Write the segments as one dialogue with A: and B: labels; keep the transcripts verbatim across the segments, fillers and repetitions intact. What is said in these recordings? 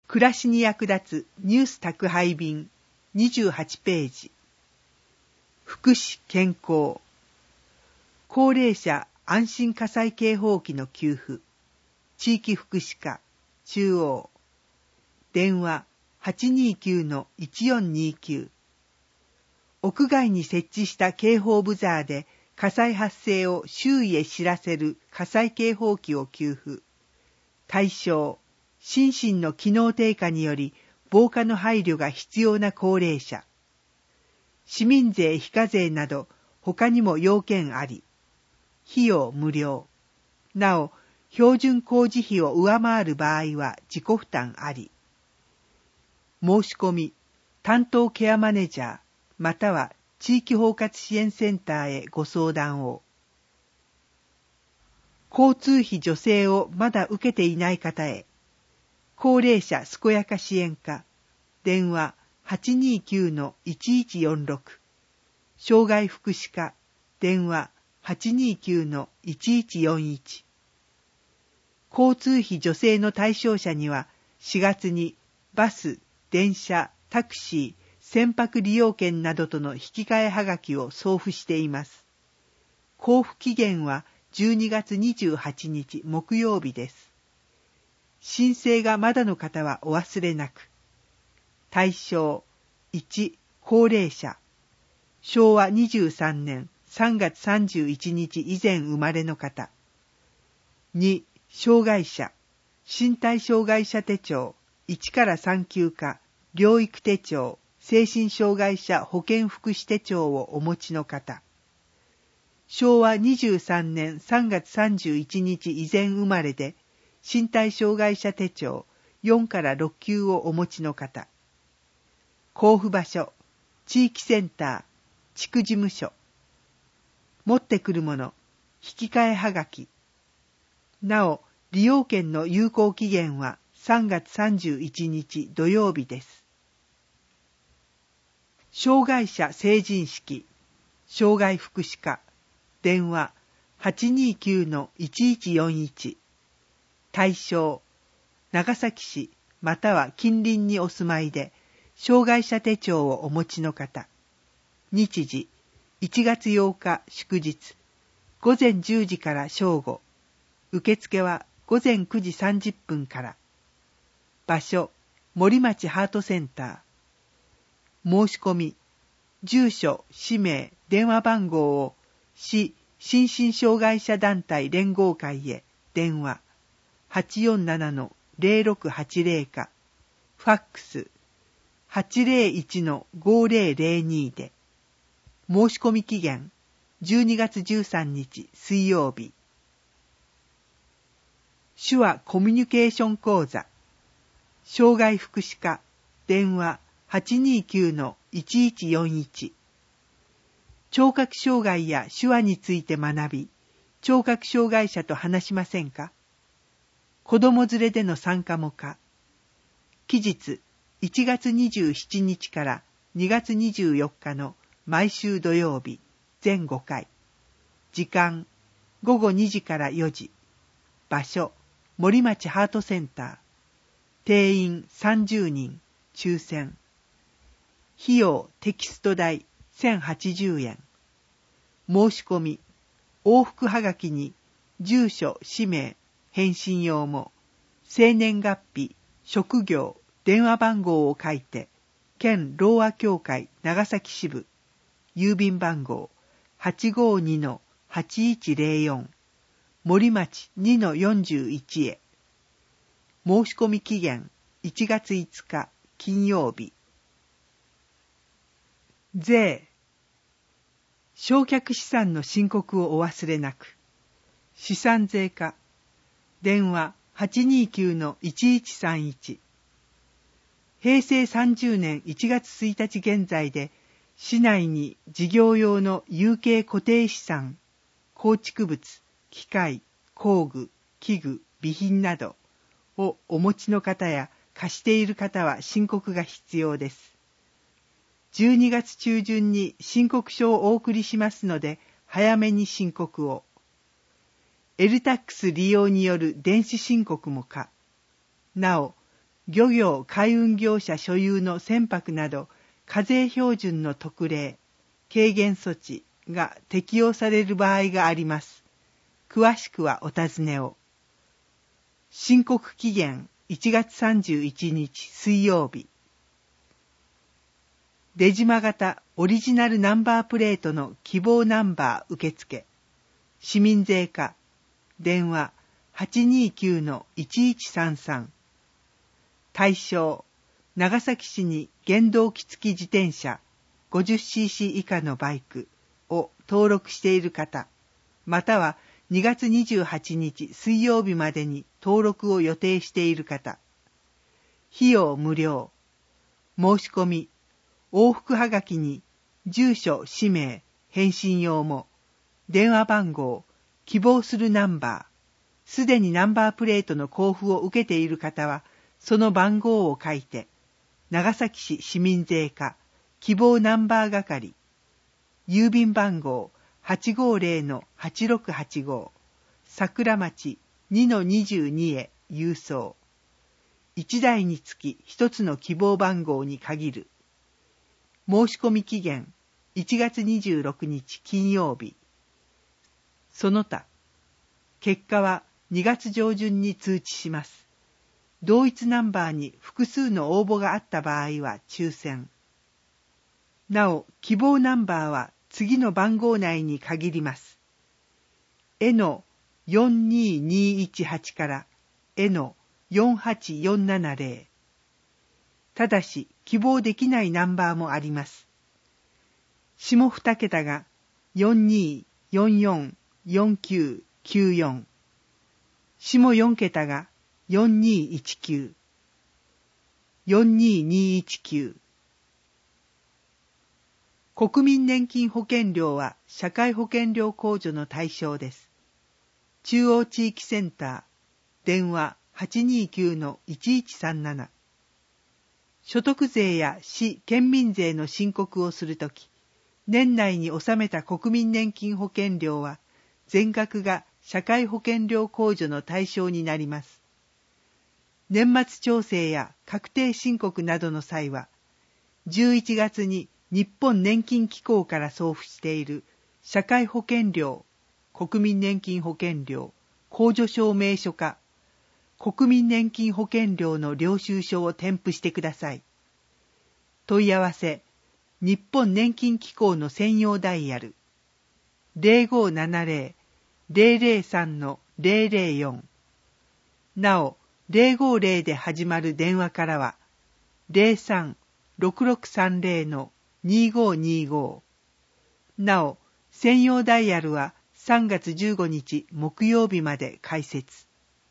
A: 暮らしに役立つニュース宅配便にじゅうはちページ。福祉健康。高齢者安心火災警報器の給付。地域福祉課中央。電話 はちにーきゅうのいちよんにーきゅう。屋外に設置した警報ブザーで火災発生を周囲へ知らせる火災警報器を給付。対象、心身の機能低下により防火の配慮が必要な高齢者。市民税非課税など他にも要件あり。費用無料。なお、標準工事費を上回る場合は自己負担あり。申し込み、担当ケアマネジャー、または地域包括支援センターへご相談を。交通費助成をまだ受けていない方へ。高齢者健やか支援課、電話 はちにーきゅうのいちいちよんろく。障害福祉課、電話 はちにーきゅうのいちいちよんいち。交通費助成の対象者にはしがつにバス、電車、タクシー、船舶利用券などとの引き換えはがきを送付しています。交付期限はじゅうにがつにじゅうはちにち木曜日です。申請がまだの方はお忘れなく。対象いち、高齢者。しょうわにじゅうさんねんさんがつさんじゅういちにち以前生まれの方。に、障害者。身体障害者手帳いちからさん級課、療育手帳、精神障害者保健福祉手帳をお持ちの方。しょうわにじゅうさんねんさんがつさんじゅういちにち以前生まれで、身体障害者手帳よんからろっきゅうをお持ちの方。交付場所、地域センター、地区事務所。持ってくるもの、引き換えはがき。なお、利用券の有効期限はさんがつさんじゅういちにち土曜日です。障害者成人式、障害福祉課、電話 はちにーきゅうのいちいちよんいち。対象、長崎市または近隣にお住まいで、障害者手帳をお持ちの方。日時、いちがつようか祝日、ごぜんじゅうじから正午。受付はごぜんくじさんじゅっぷんから。場所、森町ハートセンター。申し込み、住所、氏名、電話番号を市心身障害者団体連合会へ電話 はちよんななのぜろろくはちぜろ かファックス はちぜろいちのごぜろぜろに で。申し込み期限じゅうにがつじゅうさんにち水曜日。手話コミュニケーション講座。障害福祉課、電話 はちにーきゅうのいちいちよんいち。聴覚障害や手話について学び、聴覚障害者と話しませんか？子供連れでの参加も可。期日いちがつにじゅうしちにちからにがつにじゅうよっかの毎週土曜日、全ごかい。時間、ごごにじからよじ。場所、森町ハートセンター。定員さんじゅうにん、抽選。費用テキスト代せんはちじゅうえん。申し込み、往復はがきに住所、氏名、返信用も、生年月日、職業、電話番号を書いて、県ろうあ協会長崎支部、郵便番号 はちごにのはちいちぜろよん、森町 にのよんじゅういち へ。申し込み期限いちがついつか金曜日。税。償却資産の申告をお忘れなく。資産税課。電話 はちにーきゅうのいちいちさんいち。へいせいさんじゅうねんいちがつついたち現在で、市内に事業用の有形固定資産、構築物、機械、工具、器具、備品などをお持ちの方や貸している方は申告が必要です。じゅうにがつちゅうじゅんに申告書をお送りしますので、早めに申告を。エルタックス 利用による電子申告も可。なお、 漁業海運業者所有の船舶など課税標準の特例、軽減措置が適用される場合があります。詳しくはお尋ねを。申告期限いちがつさんじゅういちにち水曜日。出島型オリジナルナンバープレートの希望ナンバー受付。市民税課。電話 はちにきゅうのいちいちさんさん。対象、長崎市に原動機付き自転車 ごじゅっシーシー 以下のバイクを登録している方、またはにがつにじゅうはちにち水曜日までに登録を予定している方。費用無料。申し込み、往復はがきに住所、氏名、返信用も、電話番号、希望するナンバー、すでにナンバープレートの交付を受けている方は、その番号を書いて、長崎市市民税課希望ナンバー係、郵便番号 はちごーぜろのはちろくはちご、桜町 にのにじゅうに へ郵送。いちだいにつきひとつの希望番号に限る。申し込み期限いちがつにじゅうろくにち金曜日。その他、結果はにがつ上旬に通知します。同一ナンバーに複数の応募があった場合は抽選。なお、希望ナンバーは次の番号内に限ります。エのよんにーにーいちはちからエのよんはちよんななぜろ。ただし、希望できないナンバーもあります。下二桁がよんにーよんよんよんきゅうきゅうよん。下四桁がよんにーいちきゅう、よんにーにーいちきゅう。国民年金保険料は社会保険料控除の対象です。中央地域センター、電話 はちにきゅうのいちいちさんなな。所得税や市・県民税の申告をするとき、年内に納めた国民年金保険料は、全額が社会保険料控除の対象になります。年末調整や確定申告などの際は、じゅういちがつに日本年金機構から送付している社会保険料、国民年金保険料、控除証明書か、国民年金保険料の領収書を添付してください。問い合わせ、日本年金機構の専用ダイヤル、ゼロごーななぜろ ゼロゼロさんのゼロゼロよん。なお、ゼロごーぜろで始まる電話からは、ゼロさんろくろくさんぜろのにごーにご。なお、専用ダイヤルはさんがつじゅうごにち木曜日まで開設。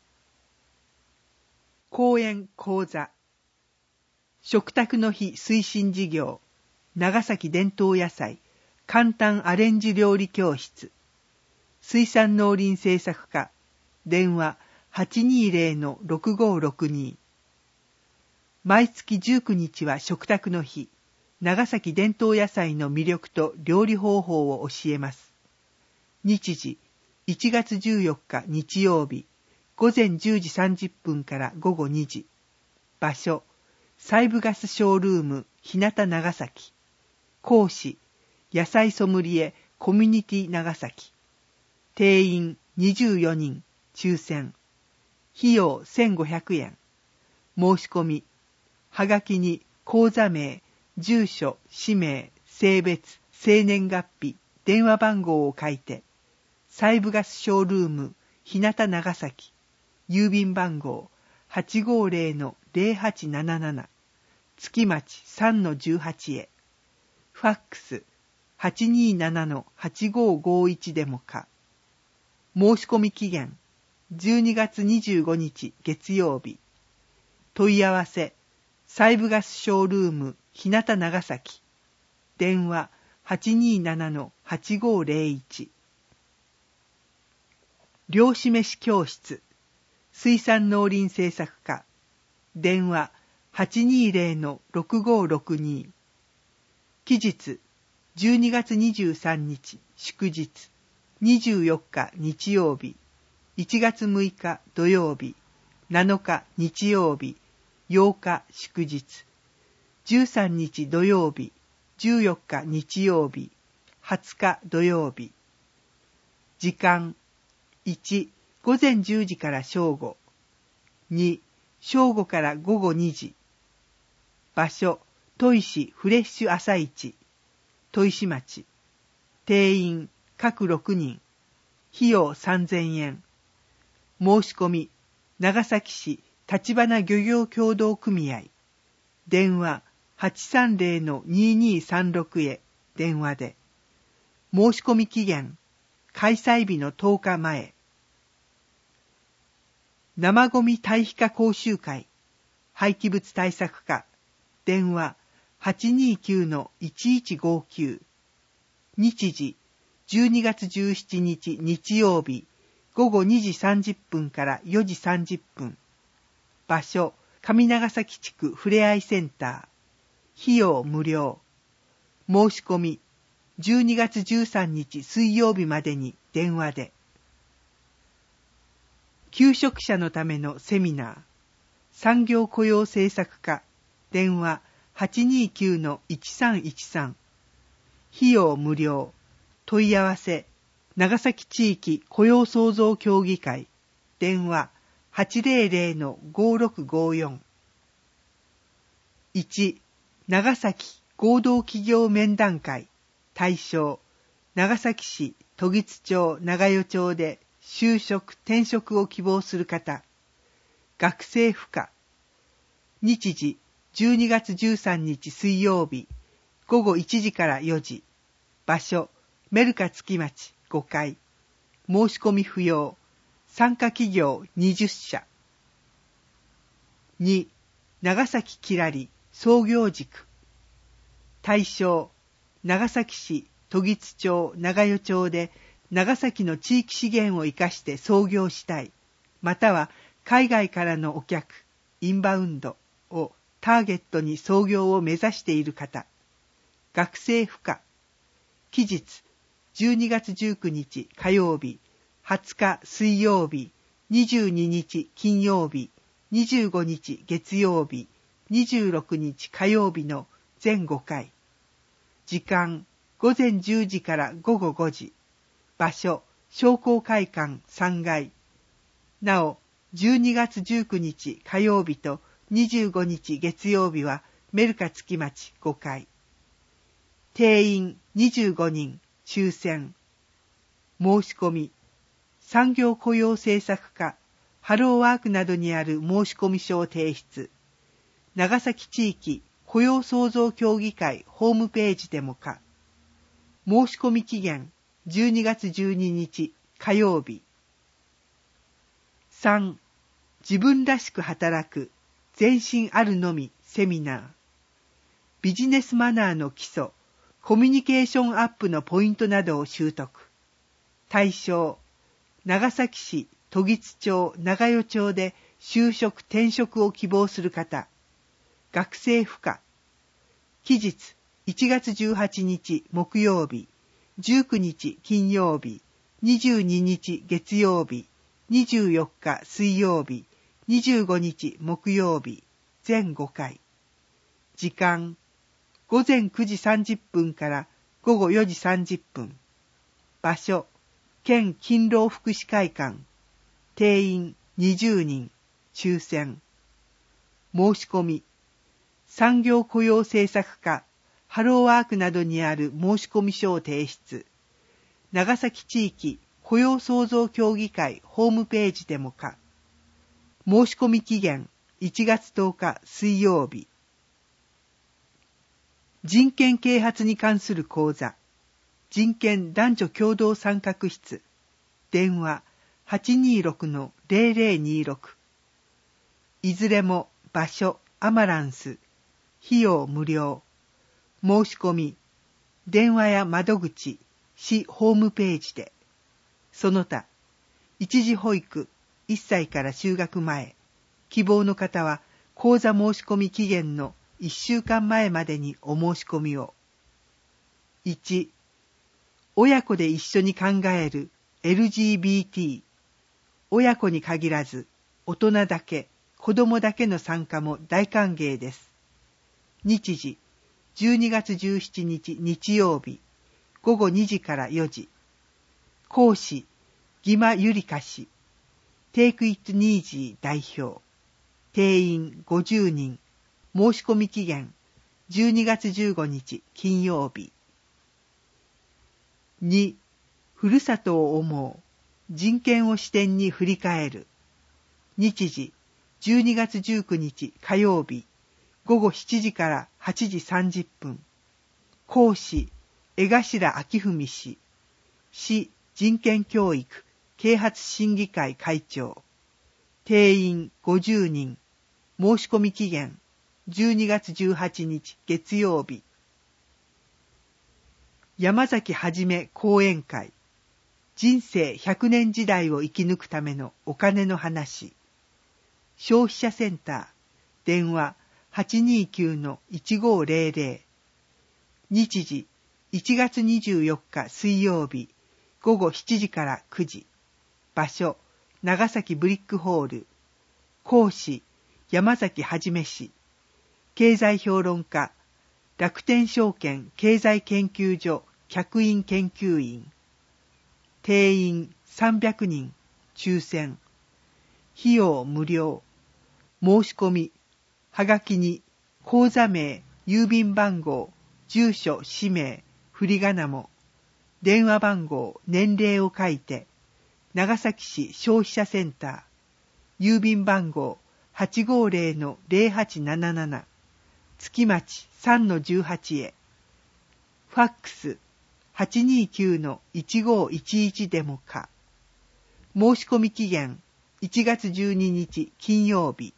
A: 講演講座。食卓の日推進事業。長崎伝統野菜簡単アレンジ料理教室。水産農林政策課。電話 はちにーぜろのろくごーろくに。毎月じゅうくにちは食卓の日。長崎伝統野菜の魅力と料理方法を教えます。日時、いちがつじゅうよっか日曜日、ごぜんじゅうじさんじゅっぷんからごごにじ。場所、西部ガスショールーム、日向長崎。講師、野菜ソムリエ、コミュニティ長崎。定員にじゅうよにん、抽選。費用せんごひゃくえん。申し込み、はがきに口座名、住所、氏名、性別、生年月日、電話番号を書いて、西部ガスショールーム、日向長崎、郵便番号 はちごーぜろのぜろはちなななな、月町 さんのじゅうはち へ、ファックス はちにーななのはちごーごーいち でもか。申し込み期限、じゅうにがつにじゅうごにち月曜日。問い合わせ、西部ガスショールーム、日向長崎。電話 はちにーななのはちごーぜろいち。漁師飯教室。水産農林政策課。電話 はちにーぜろのろくごーろくに。期日、じゅうにがつにじゅうさんにち祝日、にじゅうよっか日曜日、いちがつむいか土曜日、なのか日曜日、 ようか祝日、じゅうさんにち土曜日、じゅうよっか日曜日、はつか土曜日。時間、いち、午前じゅうじから正午。に、正午から午後にじ。場所、砥石フレッシュ朝市、砥石町。定員、各ろくにん。費用さんぜんえん。申し込み、長崎市立花漁業協同組合。電話、はちさんぜろのににさんろく へ電話で。申し込み期限、開催日のとおかまえ。生ゴミ堆肥化講習会、廃棄物対策課、電話 はちにきゅうのいちいちごきゅう。日時、じゅうにがつじゅうしちにち日曜日、ごごにじさんじゅっぷんからよじさんじゅっぷん。場所、上長崎地区ふれあいセンター。費用無料。申し込み、じゅうにがつじゅうさんにち水曜日までに電話で。求職者のためのセミナー。産業雇用政策課。電話 はちにきゅうのいちさんいちさん。費用無料。問い合わせ。長崎地域雇用創造協議会。電話 はちぜろぜろのごろくごよん。いち. 長崎合同企業面談会。対象、長崎市時津町長与町で就職・転職を希望する方。学生不可。日時、じゅうにがつじゅうさんにち水曜日、ごごいちじからよじ。場所、メルカ月町ごかい。申し込み不要。参加企業にじゅっしゃ。に. 長崎きらり創業塾。対象、長崎市時津町長与町で長崎の地域資源を生かして創業したい、または海外からのお客、インバウンドをターゲットに創業を目指している方。学生不可。期日、じゅうにがつじゅうくにち火曜日、はつか水曜日、にじゅうににち金曜日、にじゅうごにち月曜日、にじゅうろくにち火曜日の全ごかい。時間、午前じゅうじからごごごじ。場所、商工会館さんがい。なお、じゅうにがつじゅうくにち火曜日とにじゅうごにち月曜日はメルカ月町ごかい。定員にじゅうごにん、抽選。申し込み、産業雇用政策課、ハローワークなどにある申込書を提出。長崎地域雇用創造協議会ホームページでもか。申し込み期限じゅうにがつじゅうににち火曜日。さん. 自分らしく働く全身あるのみセミナー。ビジネスマナーの基礎、コミュニケーションアップのポイントなどを習得。対象、長崎市時津町長与町で就職・転職を希望する方。学生不可。期日、いちがつじゅうはちにち木曜日、じゅうくにち金曜日、にじゅうににち月曜日、にじゅうよっか水曜日、にじゅうごにち木曜日、全ごかい。時間、ごぜんくじさんじゅっぷんからごごよじさんじゅっぷん。場所、県勤労福祉会館。定員にじゅうにん、抽選。申し込み、産業雇用政策課、ハローワークなどにある申込書を提出。長崎地域雇用創造協議会ホームページでもか。申し込み期限いちがつとおか水曜日。人権啓発に関する講座。人権男女共同参画室。電話 はちにーろくのぜろぜろにーろく。いずれも場所アマランス。費用無料。申し込み、電話や窓口、市ホームページで。その他、一時保育、いっさいから就学前、希望の方は講座申し込み期限のいっしゅうかんまえまでにお申し込みを。いち. 親子で一緒に考える エルジービーティー。親子に限らず、大人だけ、 子供だけの参加も大歓迎です。日時、じゅうにがつじゅうしちにち日曜日、ごごにじからよじ。講師、ギマユリカ氏、Take It Easy代表。定員ごじゅうにん。申し込み期限、じゅうにがつじゅうごにち金曜日。に、ふるさとを思う。人権を視点に振り返る。日時、じゅうにがつじゅうくにち火曜日、ごごしちじからはちじさんじゅっぷん。講師、江頭明文氏。市人権教育啓発審議会会長。定員ごじゅうにん。申し込み期限、じゅうにがつじゅうはちにち月曜日。山崎はじめ講演会。人生ひゃくねん時代を生き抜くためのお金の話。消費者センター、電話 はちにーきゅうのいちごーぜろぜろ。日時、いちがつにじゅうよっか水曜日、ごごしちじからくじ。場所、長崎ブリックホール。講師、山崎はじめ氏。経済評論家、楽天証券経済研究所客員研究員。定員さんびゃくにん、抽選。費用無料。申し込み、はがきに、口座名、郵便番号、住所、氏名、振り仮名も、電話番号、年齢を書いて、長崎市消費者センター、郵便番号 はちごーぜろのぜろはちなななな、月町 さんのじゅうはち へ。ファックス はちにーきゅうのいちごーいちいちでもか。申し込み期限いちがつじゅうににち金曜日。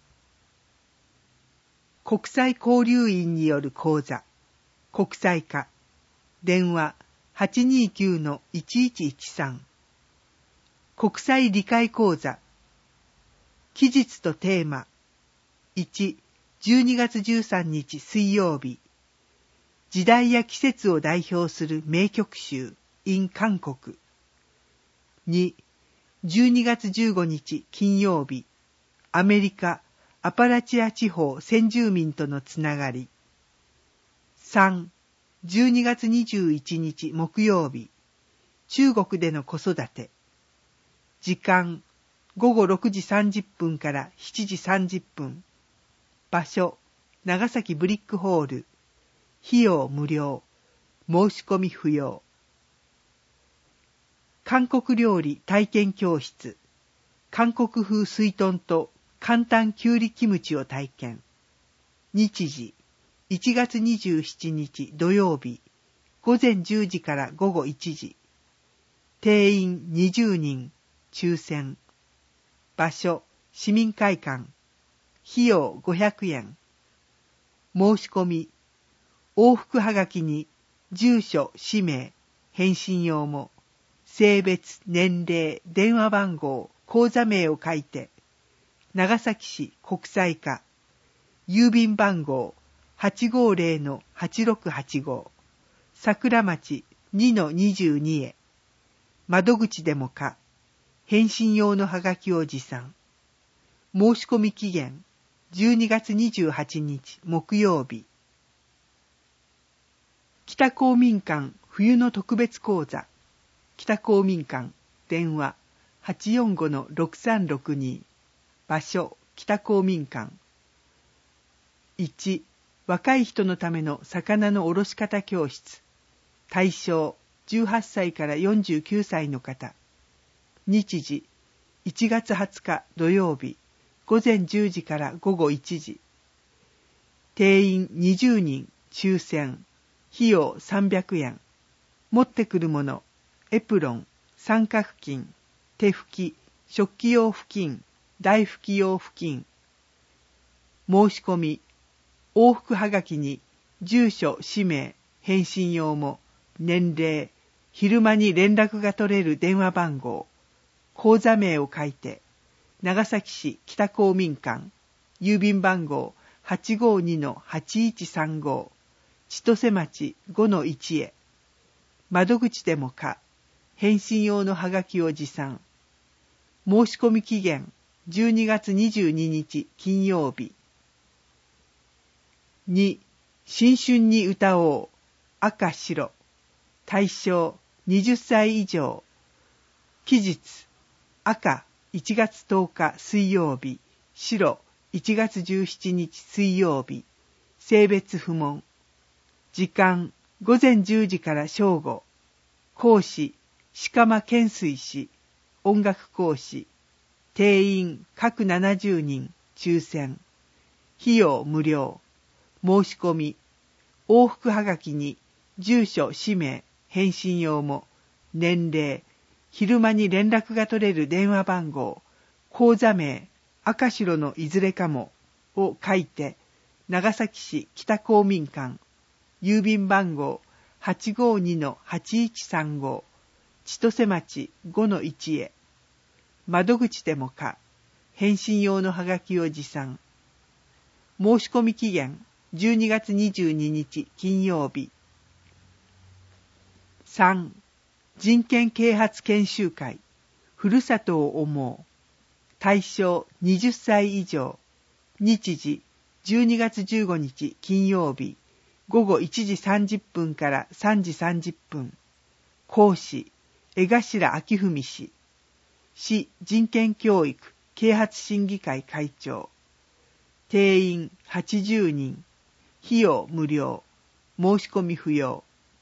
A: 国際交流員による講座、国際化。電話 はちにーきゅうのいちいちいちさん。国際理解講座。期日とテーマ。いち、じゅうにがつじゅうさんにち水曜日。時代や季節を代表する名曲集 in 韓国。に、じゅうにがつじゅうごにち金曜日。アメリカ、アパラチア地方先住民とのつながり。さん、じゅうにがつにじゅういちにち木曜日。中国での子育て。時間、ごごろくじさんじゅっぷんからしちじさんじゅっぷん。場所、長崎ブリックホール。費用無料。申し込み不要。韓国料理体験教室。韓国風水豚と簡単きゅうりキムチを体験。日時、いちがつにじゅうしちにち土曜日。ごぜんじゅうじからごごいちじ。定員にじゅうにん。抽選。場所、市民会館。費用ごひゃくえん。申し込み、往復はがきに、住所、氏名、返信用も、性別、年齢、電話番号、口座名を書いて、長崎市国際課、郵便番号 はちごーぜろのはちろくはちご、桜町 にのにじゅうに へ、窓口でもか、返信用のはがきを持参。申し込み期限じゅうにがつにじゅうはちにち木曜日。北公民館冬の特別講座。北公民館電話 はちよんごのろくさんろくに。場所北公民館。いち、若い人のための魚のおろし方教室。対象じゅうはっさいからよんじゅうきゅうさいの方。日時いちがつはつか土曜日。ごぜんじゅうじからごごいちじ。定員にじゅうにん。抽選。費用さんびゃくえん。持ってくるもの。エプロン、三角巾、手拭き、食器用布巾、台拭き用布巾。申し込み。往復はがきに、住所、氏名、返信用も、年齢、昼間に連絡が取れる電話番号、口座名を書いて、長崎市北公民館、郵便番号 はちごーにのはちいちさんご、千歳町 ごのいち へ。窓口でもか、返信用のはがきを持参。申し込み期限じゅうにがつにじゅうににち金曜日。に、新春に歌おう、赤白。対象はたち以上。期日、赤いちがつとおか水曜日、白いちがつじゅうしちにち水曜日。性別不問。時間、ごぜんじゅうじから正午。講師、鹿間健水氏。音楽講師。定員、各ななじゅうにん、抽選。費用無料。申し込み。往復はがきに、住所、氏名、返信用も、年齢、昼間に連絡が取れる電話番号、口座名、赤白のいずれかも、を書いて、長崎市北公民館、郵便番号 はちごにのはちいちさんご、千歳町 ごのいち へ。窓口でもか、返信用のはがきを持参。申し込み期限じゅうにがつにじゅうににち金曜日。さん. 人権啓発研修会、ふるさとを思う。対象はたち以上。日時じゅうにがつじゅうごにち金曜日、ごごいちじさんじゅっぷんからさんじさんじゅっぷん。講師、江頭明文氏。市人権教育啓発審議会会長。定員はちじゅうにん。費用無料。申し込み不要。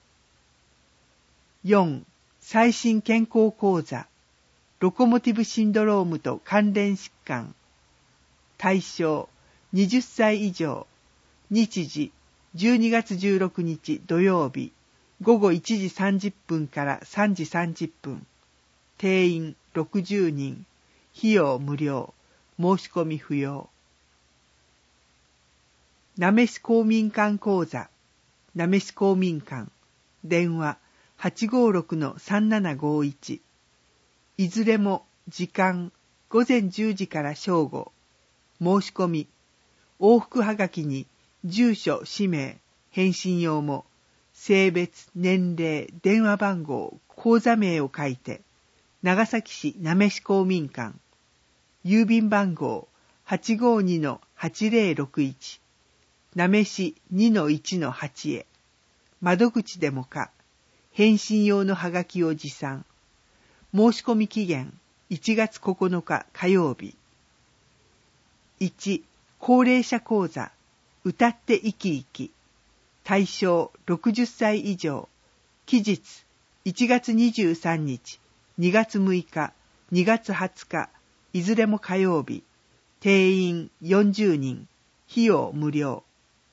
A: よん. 最新健康講座。ロコモティブシンドロームと関連疾患。対象はたち以上。日時じゅうにがつじゅうろくにち土曜日、ごごいちじさんじゅっぷんからさんじさんじゅっぷん。定員ろくじゅうにん。費用無料。申し込み不要。なめし公民館講座。なめし公民館。電話 はちごろくのさんななごいち。いずれも時間ごぜんじゅうじから正午。申し込み。往復はがきに住所、氏名、返信用も、性別、年齢、電話番号、口座名を書いて、長崎市なめし公民館。郵便番号 はちごにのはちぜろろくいち。なめし にのいちのはち へ。窓口でもか、返信用のはがきを持参。申し込み期限いちがつここのか火曜日。いち. 高齢者講座、歌って生き生き。対象ろくじゅっさい以上。期日いちがつにじゅうさんにち、にがつむいか、にがつはつか、いずれも火曜日。定員よんじゅうにん。費用無料。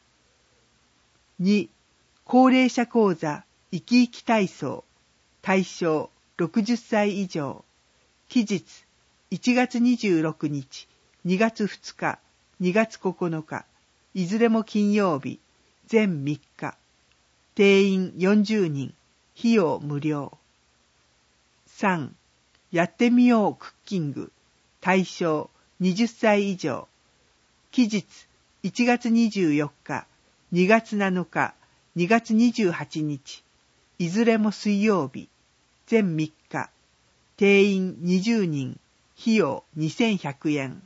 A: に. 高齢者講座、生き生き体操。対象ろくじゅっさい以上。期日いちがつにじゅうろくにち、にがつふつか、にがつここのか、いずれも金曜日、全みっか。定員よんじゅうにん。費用無料。さん. やってみようクッキング。対象はたち以上。期日いちがつにじゅうよっか、にがつなのか、にがつにじゅうはちにち。いずれも水曜日。全みっか。定員にじゅうにん。費用にせんひゃくえん。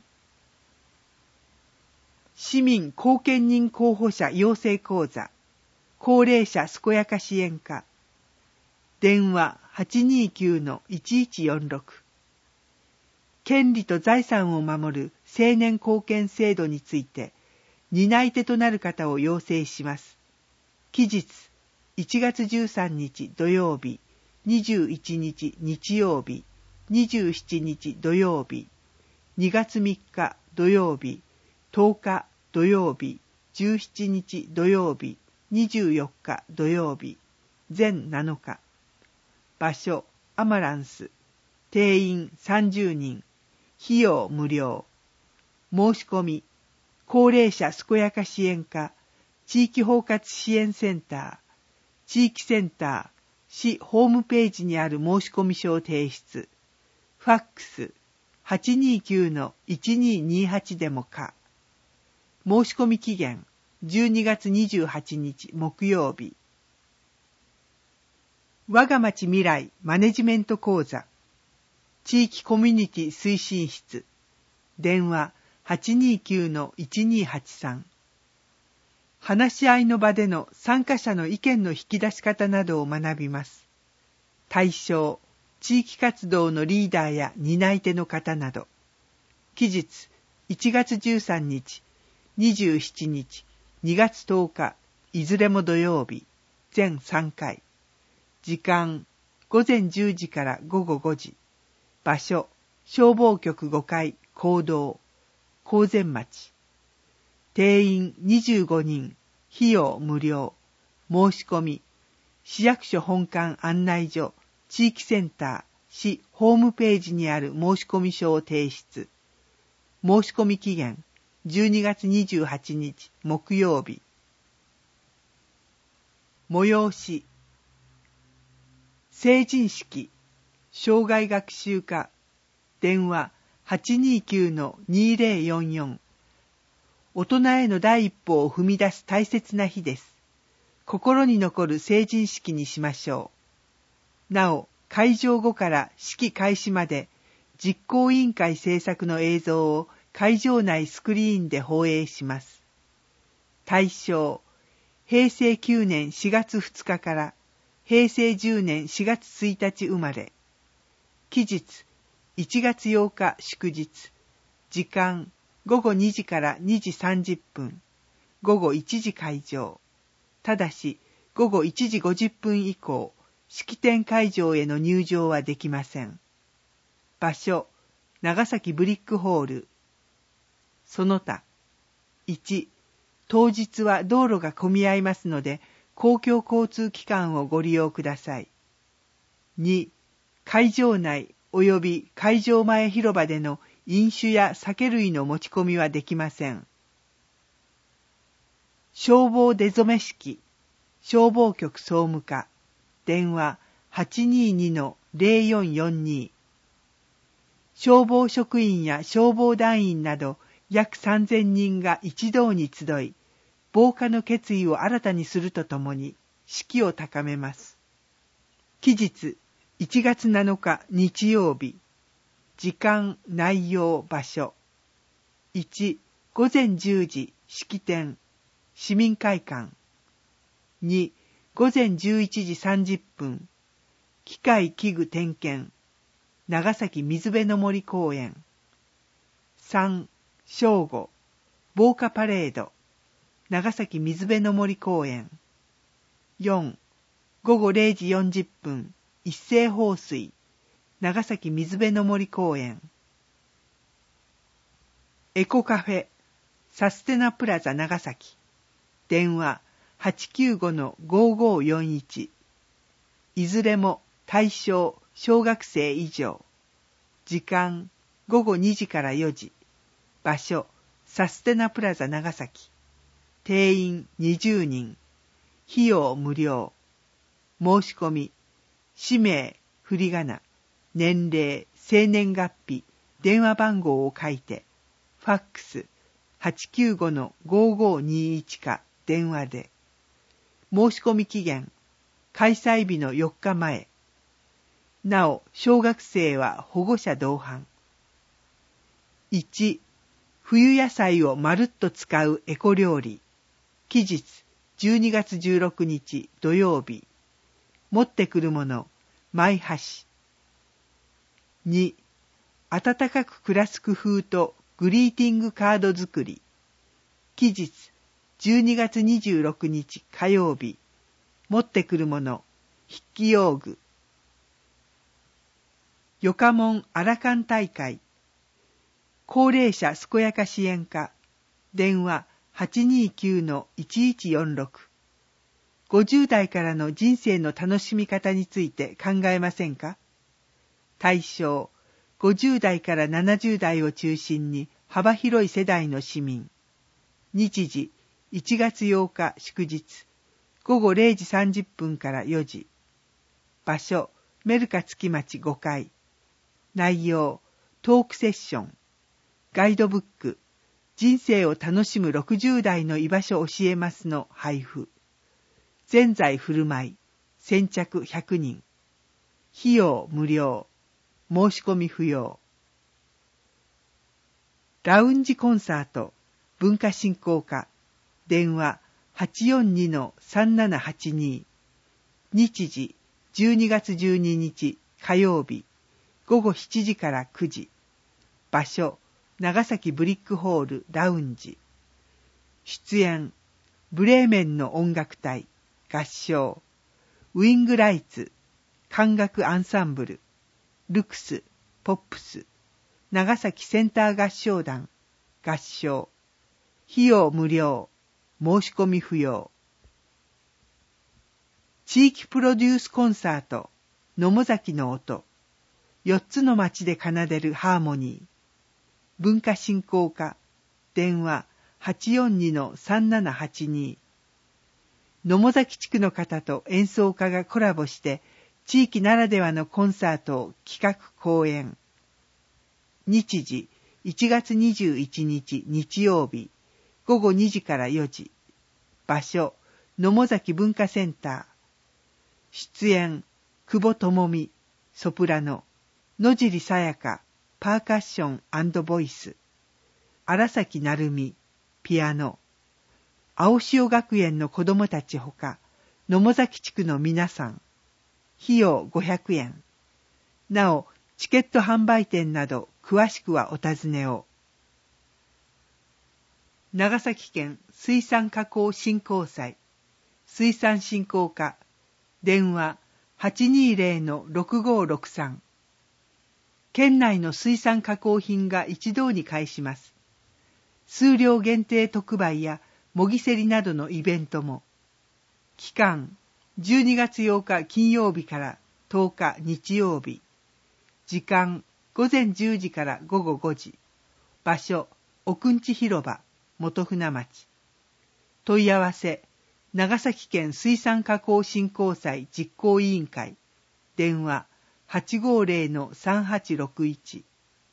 A: 市民後見人候補者養成講座。高齢者健やか支援課。電話 はちにきゅうのいちいちよんろく。権利と財産を守る青年後見制度について、担い手となる方を養成します。期日いちがつじゅうさんにち土曜日、にじゅういちにち日曜日、にじゅうしちにち土曜日、にがつみっか土曜日、とおか土曜日、じゅうしちにち土曜日、にじゅうよっか土曜日、全なのか。場所、アマランス。定員さんじゅうにん。費用無料。申し込み。高齢者健やか支援課、地域包括支援センター、地域センター、市ホームページにある申込書を提出。ファックス はちにきゅうのいちににはち でもか。申し込み期限じゅうにがつにじゅうはちにち木曜日。我が町未来マネジメント講座。地域コミュニティ推進室。 電話 はちにーきゅうのいちにーはちさん。話し合いの場での参加者の意見の引き出し方などを学びます。対象、地域活動のリーダーや担い手の方など。期日、いちがつじゅうさんにち、にじゅうしちにち、にがつとおか、いずれも土曜日、全さんかい。時間、ごぜんじゅうじからごごごじ。場所、消防局ごかい、講堂、高前町。定員にじゅうごにん、費用無料。申し込み、市役所本館案内所、地域センター、市ホームページにある申し込み書を提出。申し込み期限、じゅうにがつにじゅうはちにち木曜日。催し、成人式、生涯学習課、電話 はちにーきゅうのにーぜろよんよん。大人への第一歩を踏み出す大切な日です。心に残る成人式にしましょう。なお、会場後から式開始まで実行委員会制作の映像を会場内スクリーンで放映します。対象、へいせいきゅうねんしがつふつかからへいせいじゅうねんしがつついたち生まれ。期日、いちがつようか祝日。時間、ごごにじからにじさんじゅっぷん。ごごいちじ会場。ただし、ごごいちじごじゅっぷん以降、式典会場への入場はできません。場所、長崎ブリックホール。その他、いち、当日は道路が混み合いますので、公共交通機関をご利用ください。に、会場内及び会場前広場での飲酒や酒類の持ち込みはできません。消防出初式、消防局総務課、電話 はちにーにのぜろよんよんに。消防職員や消防団員など約さんぜんにんが一堂に集い、防火の決意を新たにするとともに士気を高めます。期日、いちがつなのか日曜日。時間、内容、場所。いち、ごぜんじゅうじ、式典、市民会館。に、ごぜんじゅういちじさんじゅっぷん、機械器具点検、長崎水辺の森公園。さん、正午、防火パレード、長崎水辺の森公園。よん、ごごれいじよんじゅっぷん、一斉放水、長崎水辺の森公園。エコカフェ、サステナプラザ長崎。電話 はちきゅうごのごごよんいち。いずれも対象小学生以上。時間ごごにじからよじ。場所サステナプラザ長崎。定員にじゅうにん。費用無料。申し込み、氏名、振り仮名、年齢、生年月日、電話番号を書いて、ファックス はちきゅうごのごごにいち か電話で。申し込み期限、開催日のよっかまえ。なお、小学生は保護者同伴。いち、冬野菜をまるっと使うエコ料理。期日、じゅうにがつじゅうろくにち土曜日。持ってくるもの、マイ箸。に、暖かく暮らす工夫とグリーティングカード作り。期日、じゅうにがつにじゅうろくにち火曜日。持ってくるもの、筆記用具。よかもんアラカン大会。高齢者健やか支援課。電話 はちにーきゅうのいちいちよんろく。ごじゅうだいからの人生の楽しみ方について考えませんか？対象、ごじゅうだいからななじゅうだいを中心に幅広い世代の市民。日時、いちがつようか祝日。ごごれいじさんじゅっぷんからよじ。場所、メルカ月町ごかい。内容、トークセッション。ガイドブック、人生を楽しむろくじゅうだいの居場所教えますの配布。ぜんざい振る舞い、先着ひゃくにん。費用無料。申し込み不要。 ラウンジコンサート文化振興課電話 はちよんにのさんななはちに 日時じゅうにがつじゅうににち火曜日ごごしちじからくじ場所長崎ブリックホールラウンジ出演ブレーメンの音楽隊合唱ウィングライツ管楽アンサンブルルクスポップス長崎センター合唱団合唱費用無料申し込み不要地域プロデュースコンサート野母崎の音よっつの町で奏でるハーモニー文化振興課電話 はちよんにのさんななはちに 野母崎地区の方と演奏家がコラボして地域ならではのコンサートを企画公演日時いちがつにじゅういちにち日曜日ごごにじからよじ場所野母崎文化センター出演久保智美ソプラノ野尻さやかパーカッション&ボイス荒崎成美ピアノ青潮学園の子どもたちほか野母崎地区の皆さん費用ごひゃくえんなおチケット販売店など詳しくはお尋ねを長崎県水産加工振興祭水産振興課電話 はちにーぜろのろくごろくさん 県内の水産加工品が一堂に会します。数量限定特売やもぎ競りなどのイベントも。期間じゅうにがつようか金曜日からとおか日曜日。時間ごぜんじゅうじからごごごじ。場所奥んち広場元船町。問い合わせ長崎県水産加工振興祭実行委員会電話 はちごーぜろのさんはちろくいち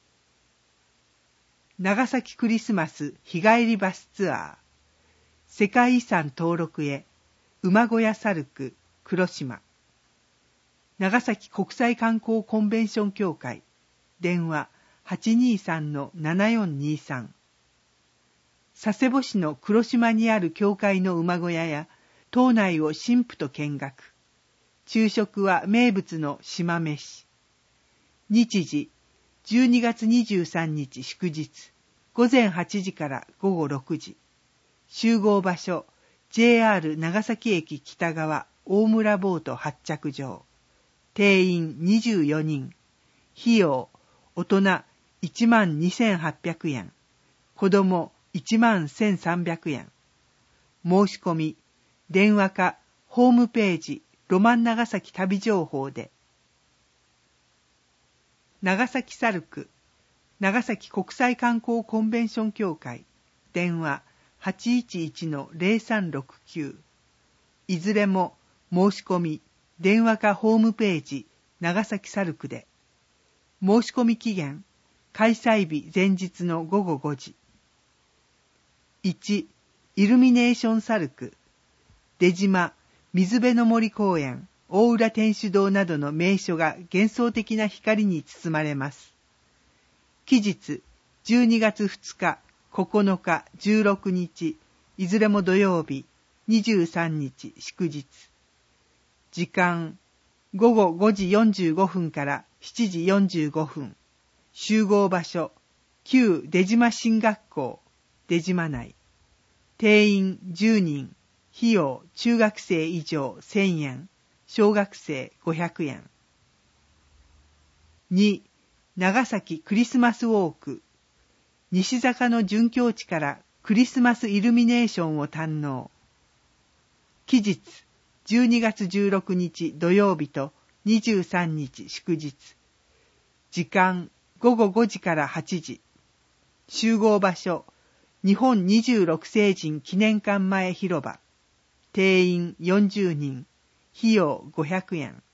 A: 長崎クリスマス日帰りバスツアー世界遺産登録へ馬小屋サルク黒島長崎国際観光コンベンション協会電話 はちにーさんのななよんにさん佐世保市の黒島にある教会の馬小屋や島内を神父と見学。昼食は名物の島飯。日時じゅうにがつにじゅうさんにち祝日ごぜんはちじからごごろくじ。集合場所 ジェイアール 長崎駅北側大村ボート発着場。定員にじゅうよにん。費用大人いちまんにせんはっぴゃくえん。子供いちまんせんさんびゃくえん。申し込み、電話かホームページ、ロマン長崎旅情報で。長崎サルク、長崎国際観光コンベンション協会、電話 はちいちいちのぜろさんろくきゅう。いずれも申し込み、電話かホームページ、長崎サルクで。申し込み期限、開催日前日のごごごじ。いち. イルミネーションサルク出島水辺の森公園大浦天主堂などの名所が幻想的な光に包まれます。期日じゅうにがつふつかここのかじゅうろくにちいずれも土曜日にじゅうさんにち祝日。時間ごごごじよんじゅうごふんからしちじよんじゅうごふん。集合場所旧出島新学校出島内。定員じゅうにん。費用中学生以上せんえん。小学生ごひゃくえん。に. 長崎クリスマスウォーク。西坂の殉教地からクリスマスイルミネーションを堪能。期日じゅうにがつじゅうろくにち土曜日とにじゅうさんにち祝日。時間ごごごじからはちじ。集合場所日本にじゅうろくせいじん記念館前広場。定員よんじゅうにん。費用ごひゃくえん。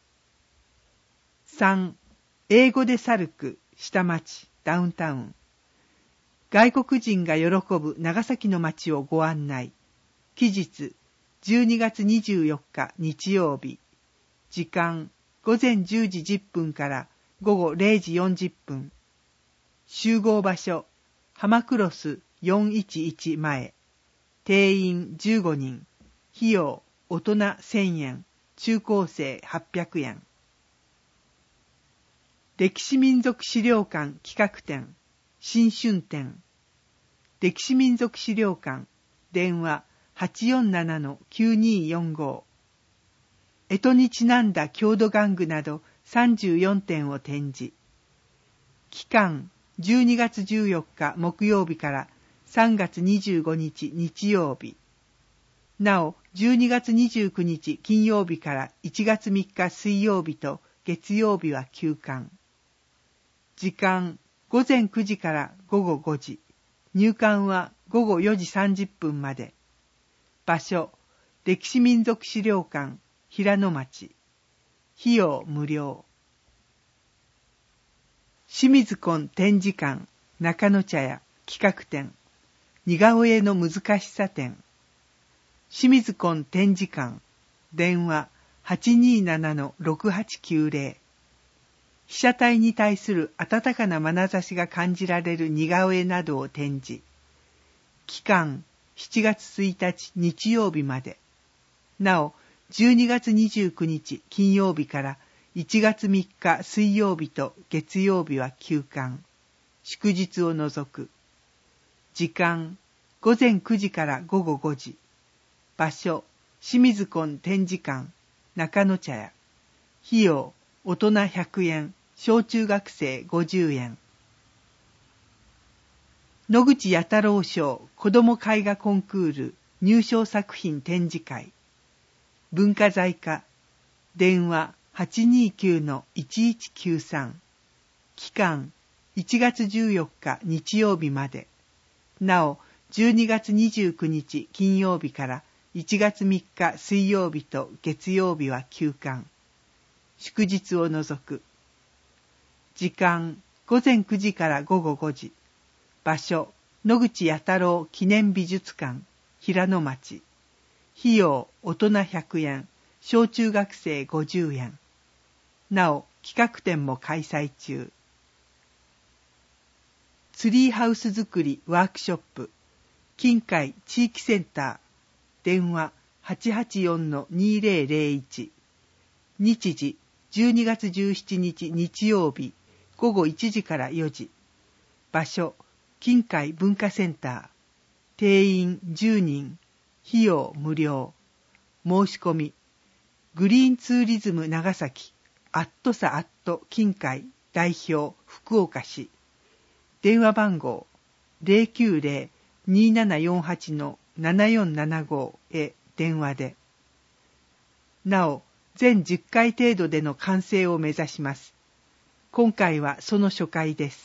A: さん. 英語でサルク下町ダウンタウン。外国人が喜ぶ長崎の街をご案内。期日じゅうにがつにじゅうよっか日曜日。時間ごぜんじゅうじじゅっぷんからごごれいじよんじゅっぷん。集合場所浜クロスよんいちいち前、定員じゅうごにん、費用大人せんえん、中高生はっぴゃくえん。歴史民族資料館企画展、新春展。歴史民族資料館、電話 はちよんななのきゅうにーよんご。干支にちなんだ郷土玩具などさんじゅうよんてんを展示。期間じゅうにがつじゅうよっか木曜日からさんがつにじゅうごにち日曜日。なお、じゅうにがつにじゅうくにち金曜日からいちがつみっか水曜日と月曜日は休館。時間、ごぜんくじからごごごじ。入館はごごよじさんじゅっぷんまで。場所、歴史民族資料館、平野町。費用無料。清水崑展示館、中野茶屋、企画展。似顔絵の難しさ展。清水崑展示館、電話 はちにーななのろくはちきゅうぜろ。被写体に対する温かな眼差しが感じられる似顔絵などを展示。期間しちがつついたち日曜日まで。なお、じゅうにがつにじゅうくにち金曜日からいちがつみっか水曜日と月曜日は休館。祝日を除く。時間、ごぜんくじからごごごじ。場所、清水崑展示館、中野茶屋。費用、大人ひゃくえん、小中学生ごじゅうえん。野口弥太郎賞子ども絵画コンクール入賞作品展示会。文化財課、電話 はちにーきゅうのいちいちきゅうさん。期間、いちがつじゅうよっか日曜日まで。なお、じゅうにがつにじゅうくにち金曜日からいちがつみっか水曜日と月曜日は休館。祝日を除く。時間、ごぜんくじからごごごじ。場所、野口弥太郎記念美術館、平野町。費用、大人ひゃくえん、小中学生ごじゅうえん。なお、企画展も開催中。ツリーハウス作りワークショップ、近海地域センター、電話 はちはちよんのにぜろぜろいち。日時、じゅうにがつじゅうしちにち日曜日、ごごいちじからよじ。場所、近海文化センター。定員じゅうにん。費用無料。申し込み。グリーンツーリズム長崎、アットサアット近海代表福岡市。電話番号 ゼロきゅうゼロ にーななよんはち のななよんななご へ電話で。なお、全じゅっかい程度での完成を目指します。今回はその初回です。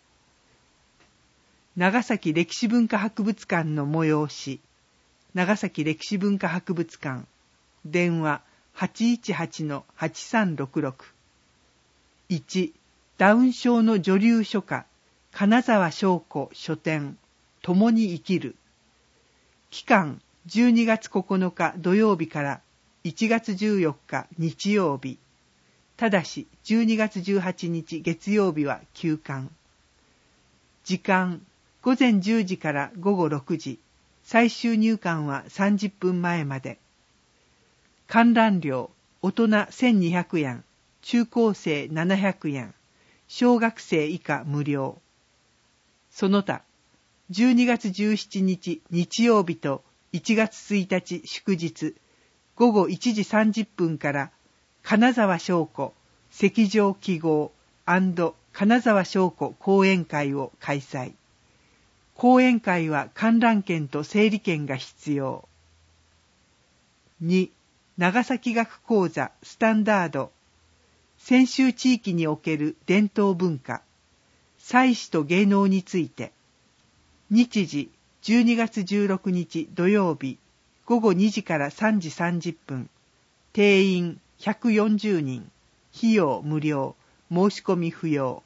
A: 長崎歴史文化博物館の催し。長崎歴史文化博物館。電話 はちいちはちのはちさんろくろく。いち. ダウン症の女流書家、金沢章子書店、共に生きる。期間じゅうにがつここのか土曜日からいちがつじゅうよっか日曜日。ただしじゅうにがつじゅうはちにち月曜日は休館。時間、ごぜんじゅうじからごごろくじ。最終入館はさんじゅっぷんまえまで。観覧料、大人せんにひゃくえん、中高生ななひゃくえん、小学生以下無料。その他、じゅうにがつじゅうしちにち日曜日といちがつついたち祝日、ごごいちじさんじゅっぷんから金沢章子石上記号&金沢章子講演会を開催。講演会は観覧券と整理券が必要。に. 長崎学講座スタンダード。泉州地域における伝統文化、祭祀と芸能について。日時、じゅうにがつじゅうろくにち土曜日、ごごにじからさんじさんじゅっぷん。定員ひゃくよんじゅうにん。費用無料。申し込み不要。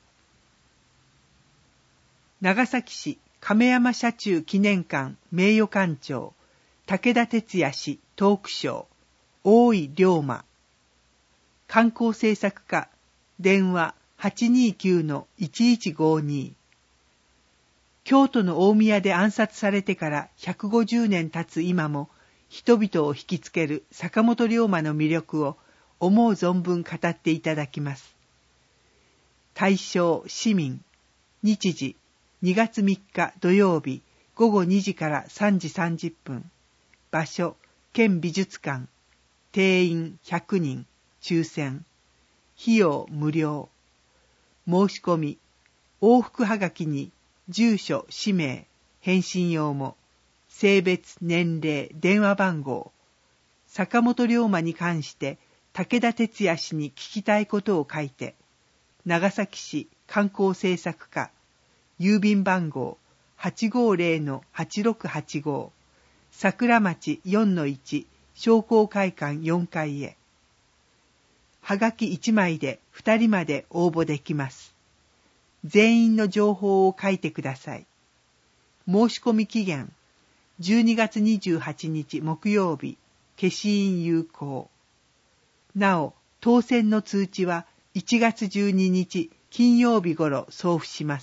A: 長崎市亀山社中記念館名誉館長、武田哲也氏トークショー、大井龍馬。観光政策課、電話 はちにーきゅうのいちいちごに。 京都の大宮で暗殺されてからひゃくごじゅうねん経つ今も、人々を引きつける坂本龍馬の魅力を思う存分語っていただきます。大正市民、日時にがつみっか土曜日ごごにじからさんじさんじゅっぷん。場所、県美術館。定員ひゃくにん。抽選。費用無料。申し込み。往復はがきに住所、氏名、返信用も。性別、年齢、電話番号。坂本龍馬に関して武田鉄矢氏に聞きたいことを書いて。長崎市観光政策課。郵便番号 はちごーぜろのはちろくはちご、桜町 よんのいち 商工会館よんかいへ。はがきいちまいでふたりまで応募できます。全員の情報を書いてください。申し込み期限じゅうにがつにじゅうはちにち木曜日、消印有効。なお、当選の通知はいちがつじゅうににち金曜日頃送付します。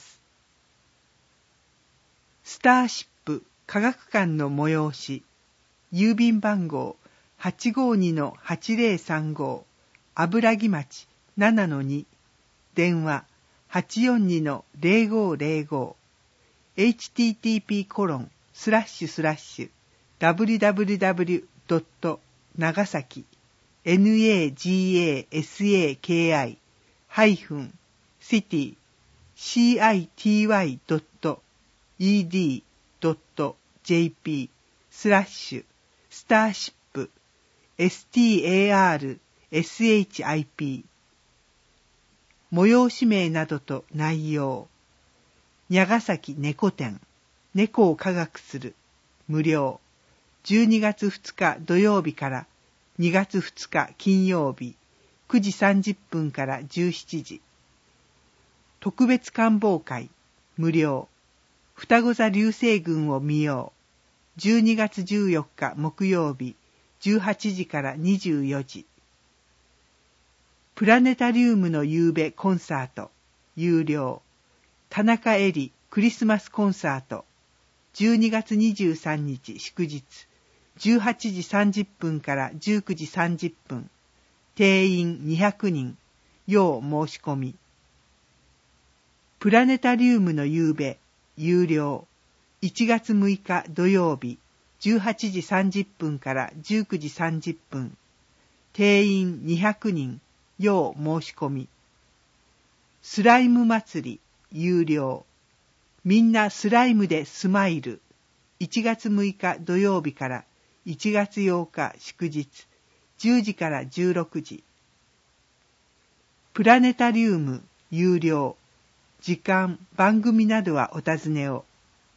A: スターシップ科学館の催し、郵便番号 はちごーにのはちぜろさんご、油木町 ななのに、電話 はちよんにのぜろごぜろご、エイチティーティーピーコロンスラッシュスラッシュダブリューダブリューダブリュードット長崎 ナガサキ ハイフン シティ シーアイティーワイ ドット イーディー ドット ジェーピー スラッシュスターシップ スターシップ 催し名などと内容。長崎猫展、猫を科学する、無料。じゅうにがつふつか土曜日からにがつふつか金曜日、くじさんじゅっぷんからじゅうしちじ。特別観望会、無料。双子座流星群を見よう。じゅうにがつじゅうよっか木曜日、じゅうはちじからにじゅうよじ。プラネタリウムの夕べコンサート、有料。田中絵里クリスマスコンサート、じゅうにがつにじゅうさんにち祝日、じゅうはちじさんじゅっぷんからじゅうくじさんじゅっぷん。定員にひゃくにん。要申し込み。プラネタリウムの夕べ、有料。いちがつむいか土曜日、じゅうはちじさんじゅっぷんからじゅうくじさんじゅっぷん。定員にひゃくにん。要申し込み。スライム祭り、有料。みんなスライムでスマイル。いちがつむいか土曜日からいちがつようか祝日、じゅうじからじゅうろくじ。プラネタリウム、有料。時間、番組などはお尋ねを。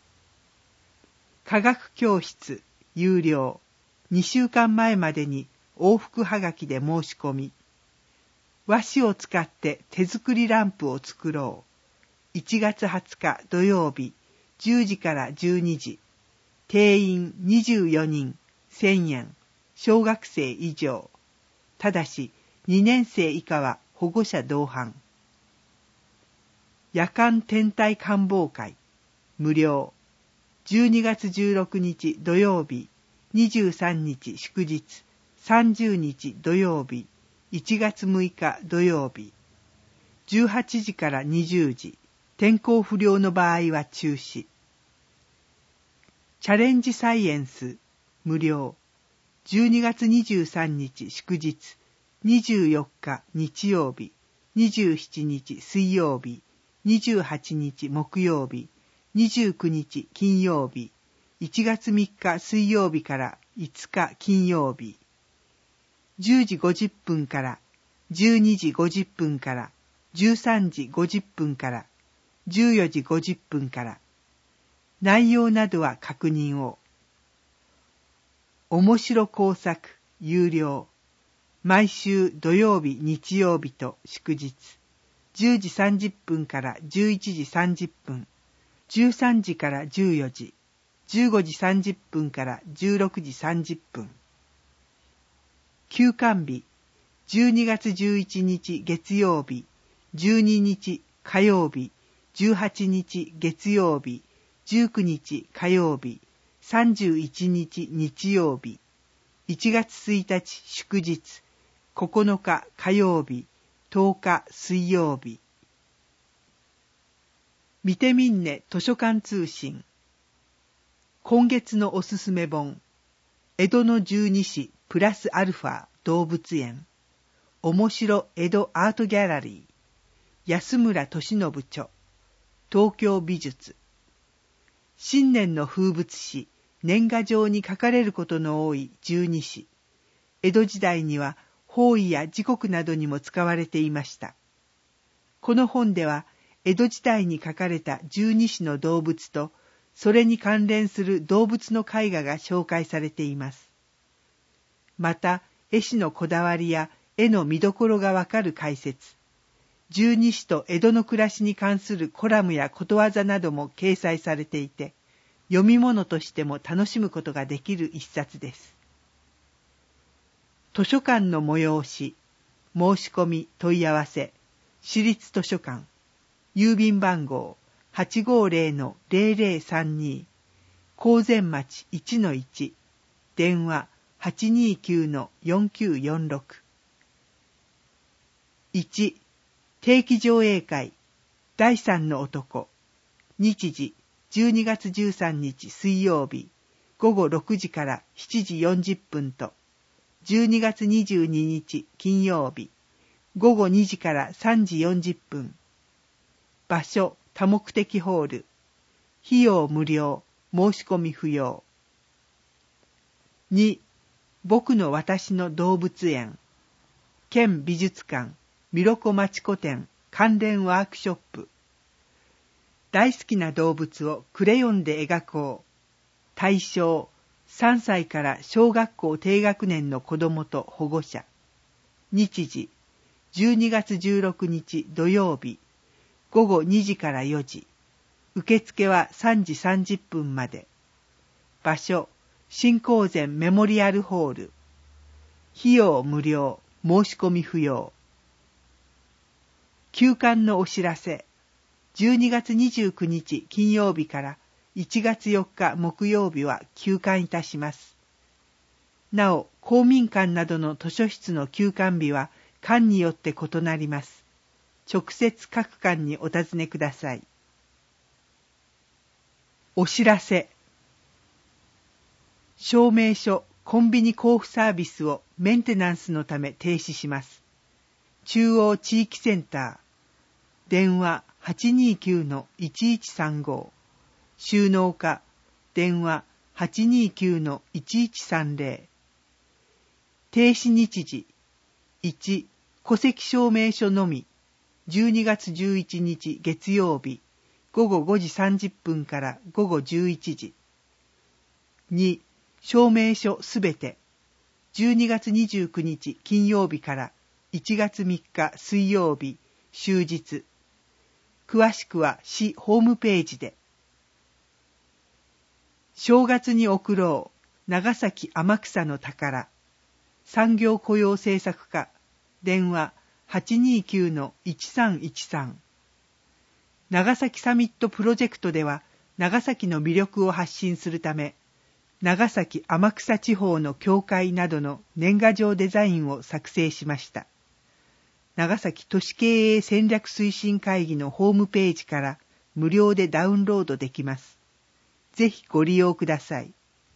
A: 科学教室、有料。にしゅうかんまえまでに往復はがきで申し込み。和紙を使って手作りランプを作ろう。いちがつはつか土曜日、じゅうじからじゅうにじ。定員にじゅうよにん、せんえん。小学生以上。ただし、にねんせい以下は保護者同伴。夜間天体観望会、無料。じゅうにがつじゅうろくにち土曜日、にじゅうさんにち祝日、さんじゅうにち土曜日、いちがつむいか土曜日。じゅうはちじからにじゅうじ。天候不良の場合は中止。チャレンジサイエンス、無料。じゅうにがつにじゅうさんにち祝日、にじゅうよっか日曜日、にじゅうしちにち水曜日、にじゅうはちにち木曜日、にじゅうくにち金曜日、いちがつみっか水曜日からいつか金曜日。じゅうじごじゅっぷんからじゅうにじごじゅっぷんからじゅうさんじごじゅっぷんからじゅうよじごじゅっぷんから。内容などは確認を。面白工作、有料。毎週土曜日、日曜日と祝日。じゅうじさんじゅっぷんからじゅういちじさんじゅっぷん。じゅうさんじからじゅうよじ。じゅうごじさんじゅっぷんからじゅうろくじさんじゅっぷん。休館日。じゅうにがつじゅういちにち月曜日。じゅうににち火曜日。じゅうはちにち月曜日。 じゅうくにち火曜日、さんじゅういちにち日曜日、いちがつついたち祝日、ここのか火曜日、とおか水曜日。見てみんね図書館通信。今月のおすすめ本、江戸の十二支プラスアルファ動物園、面白江戸アートギャラリー、安村俊信著、東京美術。新年の風物詩、年賀状に書かれることの多い十二支。江戸時代には方位や時刻などにも使われていました。この本では、江戸時代に書かれた十二支の動物と、それに関連する動物の絵画が紹介されています。また、絵師のこだわりや絵の見どころがわかる解説、十二支と江戸の暮らしに関するコラムやことわざなども掲載されていて、読み物としても楽しむことができる一冊です。図書館の催し、申し込み問い合わせ、市立図書館、郵便番号 はちごぜろのぜろぜろさんに、高善町 いちのいち、電話 はちにきゅうのよんきゅうよんろく。いち、定期上映会、だいさんの男、日時じゅうにがつじゅうさんにち水曜日、ごごろくじからしちじよんじゅっぷんと、じゅうにがつにじゅうににち金曜日、ごごにじからさんじよんじゅっぷん。場所、多目的ホール。費用無料、申し込み不要。に、僕の私の動物園。県美術館、ミロコ町古典関連ワークショップ。大好きな動物をクレヨンで描こう。対象、さんさいから小学校低学年の子どもと保護者。日時、じゅうにがつじゅうろくにち土曜日、ごごにじからよじ。受付はさんじさんじゅっぷんまで。場所、新興前メモリアルホール。費用無料、申し込み不要。休館のお知らせ。じゅうにがつにじゅうくにち金曜日からいちがつよっか木曜日は休館いたします。なお、公民館などの図書室の休館日は館によって異なります。直接各館にお尋ねください。お知らせ。証明書、コンビニ交付サービスをメンテナンスのため停止します。中央地域センター、電話 はちにきゅうのいちいちさんご、収納課、電話 はちにきゅうのいちいちさんぜろ。停止日時、いち、戸籍証明書のみ、じゅうにがつじゅういちにち月曜日、ごごごじさんじゅっぷんからごごじゅういちじ。に、証明書すべて、じゅうにがつにじゅうくにち金曜日からいちがつみっか水曜日、終日。詳しくは市ホームページで。正月に贈ろう、長崎天草の宝。産業雇用政策課、電話 はちにきゅうのいちさんいちさん。長崎サミットプロジェクトでは、長崎の魅力を発信するため、長崎天草地方の教会などの年賀状デザインを作成しました。長崎都市経営戦略推進会議のホームページから無料でダウンロードできます。ぜひご利用ください。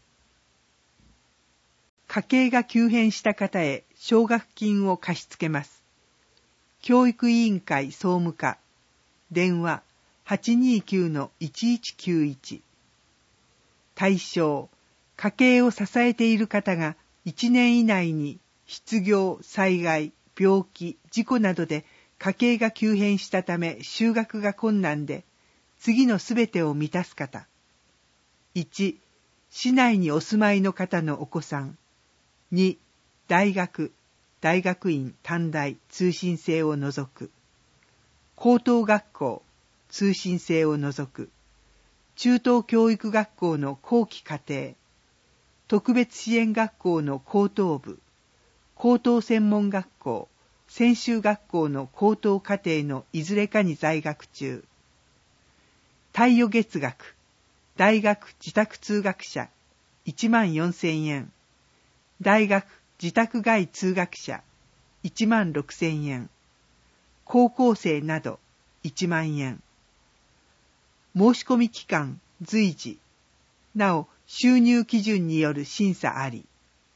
A: 家計が急変した方へ奨学金を貸し付けます。教育委員会総務課、電話 はちにきゅうのいちいちきゅういち。対象、家計を支えている方がいちねん以内に失業、災害、病気、事故などで家計が急変したため就学が困難で、次のすべてを満たす方。いち、市内にお住まいの方のお子さん。に、大学、大学院、短大、通信制を除く。高等学校、通信制を除く。中等教育学校の後期課程。特別支援学校の高等部。高等専門学校、専修学校の高等課程のいずれかに在学中。貸与月額、 大学自宅通学者いちまんよんせんえん、大学自宅外通学者いちまんろくせんえん、高校生などいちまんえん。申し込み期間随時、なお収入基準による審査あり。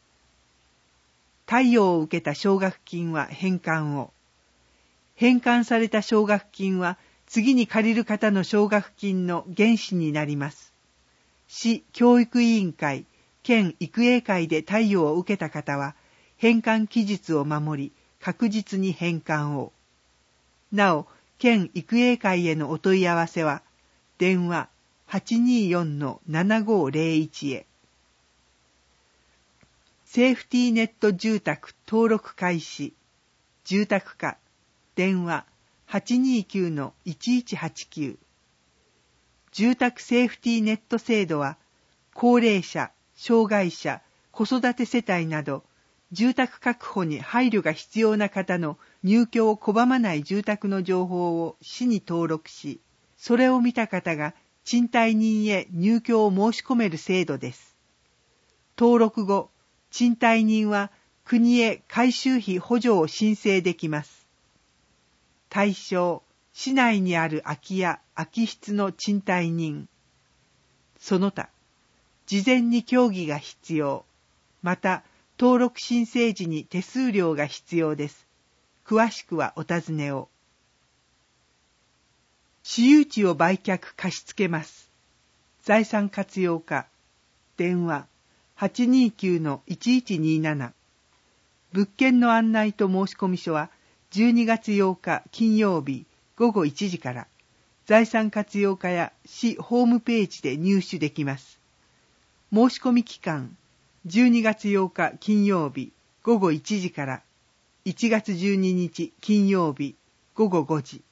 A: 貸与を受けた奨学金は返還を。返還された奨学金は次に借りる方の奨学金の原資になります。市教育委員会、県育英会で貸与を受けた方は、返還期日を守り、確実に返還を。なお、県育英会へのお問い合わせは、電話 はちにーよんのななごーぜろいち へ。セーフティーネット住宅登録開始。住宅課、電話 はちにーきゅうのいちいちはちきゅう。住宅セーフティーネット制度は、高齢者、障害者、子育て世帯など、住宅確保に配慮が必要な方の入居を拒まない住宅の情報を市に登録し、それを見た方が賃貸人へ入居を申し込める制度です。登録後、賃貸人は国へ改修費補助を申請できます。対象、市内にある空き家、空き室の賃貸人。その他、事前に協議が必要。また、登録申請時に手数料が必要です。詳しくはお尋ねを。私有地を売却貸し付けます。財産活用課。電話 はちにーきゅうのいちいちにーなな。物件の案内と申込書はじゅうにがつようか金曜日ごごいちじから財産活用課や市ホームページで入手できます。申し込み期間じゅうにがつようか金曜日ごごいちじからいちがつじゅうににち金曜日ごごごじ。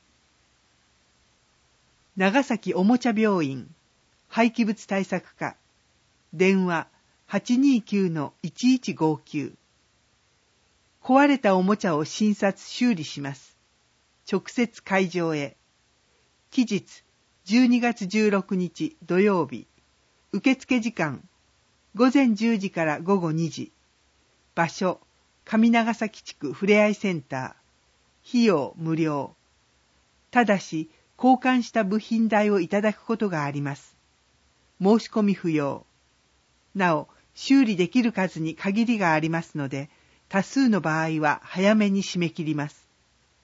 A: 長崎おもちゃ病院廃棄物対策課。電話 はちにーきゅうのいちいちごきゅう。壊れたおもちゃを診察修理します。直接会場へ。期日じゅうにがつじゅうろくにち土曜日。受付時間ごぜんじゅうじからごごにじ。場所上長崎地区ふれあいセンター。費用無料。ただし交換した部品代をいただくことがあります。申し込み不要。なお、修理できる数に限りがありますので、多数の場合は早めに締め切ります。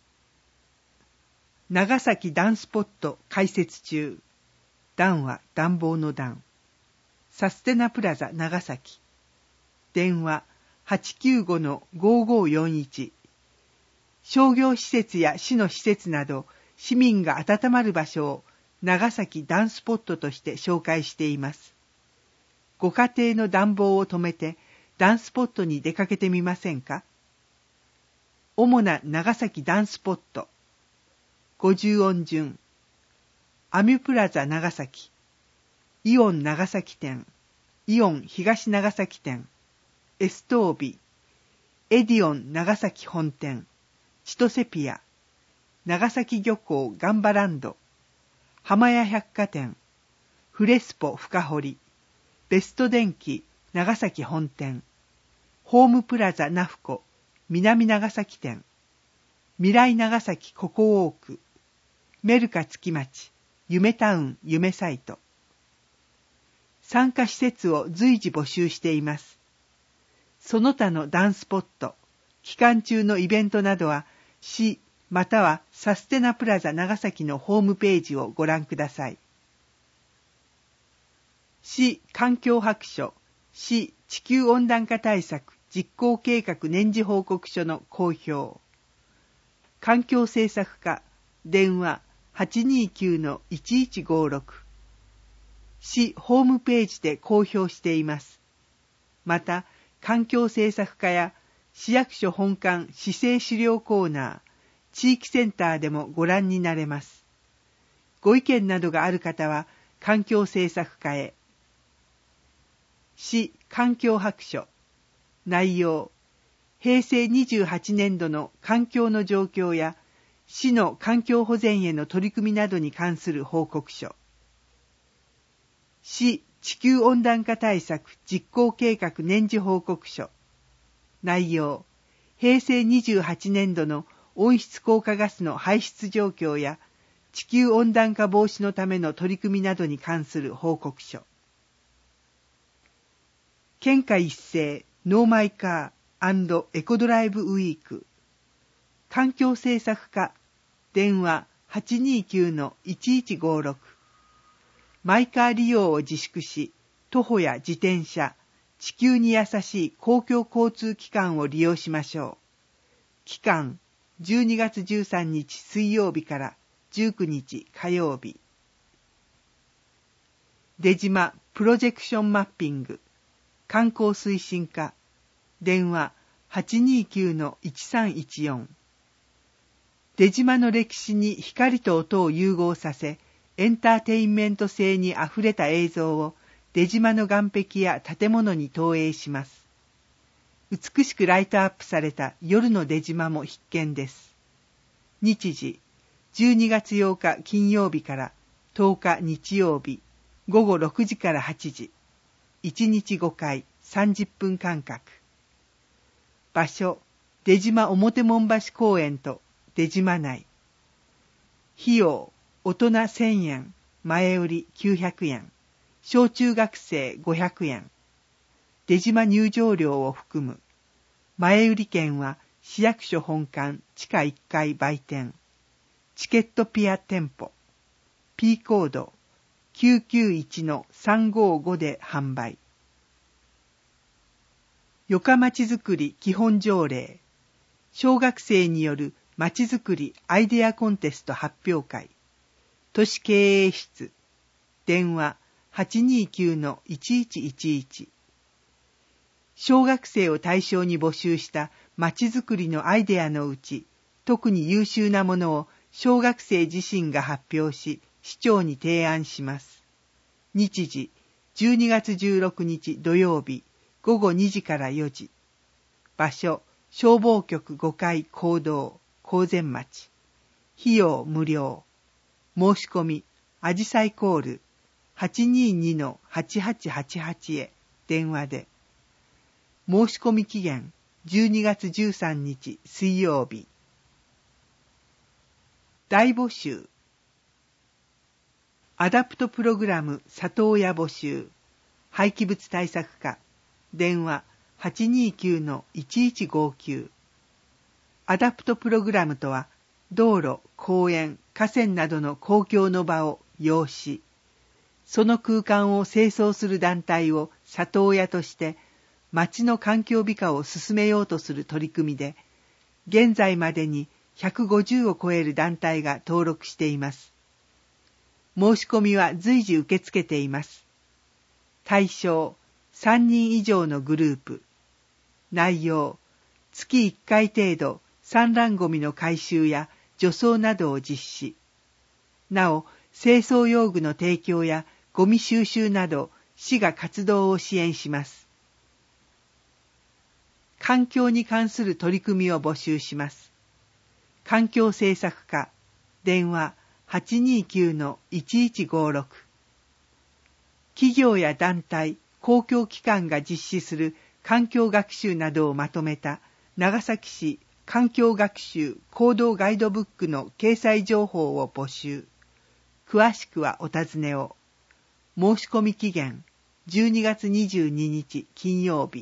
A: 長崎暖スポット開設中。暖は暖房の暖。サステナプラザ長崎。電話 はちきゅうごのごごよんいち。商業施設や市の施設など、市民が温まる場所を長崎暖スポットとして紹介しています。ご家庭の暖房を止めて暖スポットに出かけてみませんか？主な長崎暖スポット。ごじゅう音順。アミュプラザ長崎。イオン長崎店。イオン東長崎店。エストービ。エディオン長崎本店。千歳ピア。長崎漁港ガンバランド。浜屋百貨店。フレスポ深堀。ベスト電機長崎本店。ホームプラザナフコ南長崎店。未来長崎ココオーク。メルカ月町夢タウン夢サイト。参加施設を随時募集しています。その他のダンスポット、期間中のイベントなどは市またはサステナプラザ長崎のホームページをご覧ください。市環境白書、市地球温暖化対策実行計画年次報告書の公表。環境政策課、電話 はちにーきゅうのいちいちごろく。市ホームページで公表しています。また、環境政策課や市役所本館市政資料コーナー、地域センターでもご覧になれます。ご意見などがある方は環境政策課へ。市環境白書。内容。へいせいにじゅうはちねんどの環境の状況や市の環境保全への取り組みなどに関する報告書。 市地球温暖化対策実行計画年次報告書。内容、平成にじゅうはちねんどの温室効果ガスの排出状況や地球温暖化防止のための取り組みなどに関する報告書。県下一斉ノーマイカー&エコドライブウィーク。環境政策課電話 はちにきゅうのいちいちごろく。マイカー利用を自粛し、徒歩や自転車、地球に優しい公共交通機関を利用しましょう。期間、じゅうにがつじゅうさんにち水曜日からじゅうくにち火曜日。出島プロジェクションマッピング。観光推進課。電話 はちにきゅうのいちさんいちよん。出島の歴史に光と音を融合させ、エンターテインメント性にあふれた映像を出島の岸壁や建物に投影します。美しくライトアップされた夜の出島も必見です。日時、じゅうにがつようか金曜日からとおか日曜日、ごごろくじからはちじ、いちにちごかい、さんじゅっぷん間隔。場所、出島表門橋公園と出島内。費用、大人せんえん、前売りきゅうひゃくえん、小中学生ごひゃくえん。出島入場料を含む。前売り券は市役所本館地下いっかい売店。チケットピア店舗。P コード きゅうきゅういちのさんごご で販売。よかまちづくり基本条例。小学生によるまちづくりアイデアコンテスト発表会。都市経営室。電話 はちにきゅうのいちいちいちいち。小学生を対象に募集したまちづくりのアイデアのうち、特に優秀なものを小学生自身が発表し、市長に提案します。日時、じゅうにがつじゅうろくにち土曜日、ごごにじからよじ。場所、消防局ごかい講堂、高前町。費用無料。申し込み、あじさいコール、はちににのはちはちはちはち へ電話で。申し込み期限、じゅうにがつじゅうさんにち水曜日。大募集。アダプトプログラム里親募集。廃棄物対策課。電話 はちにきゅうのいちいちごきゅう。アダプトプログラムとは、道路、公園、河川などの公共の場を擁し、その空間を清掃する団体を里親として、町の環境美化を進めようとする取り組みで、現在までにひゃくごじゅうを超える団体が登録しています。申し込みは随時受け付けています。対象、さんにん以上のグループ。内容、月いっかい程度、産卵ゴミの回収や除草などを実施。なお、清掃用具の提供やゴミ収集など、市が活動を支援します。環境に関する取り組みを募集します。環境政策課、電話 はちにきゅうのいちいちごろく。企業や団体、公共機関が実施する環境学習などをまとめた長崎市環境学習行動ガイドブックの掲載情報を募集。詳しくはお尋ねを。申し込み期限、じゅうにがつにじゅうににち金曜日。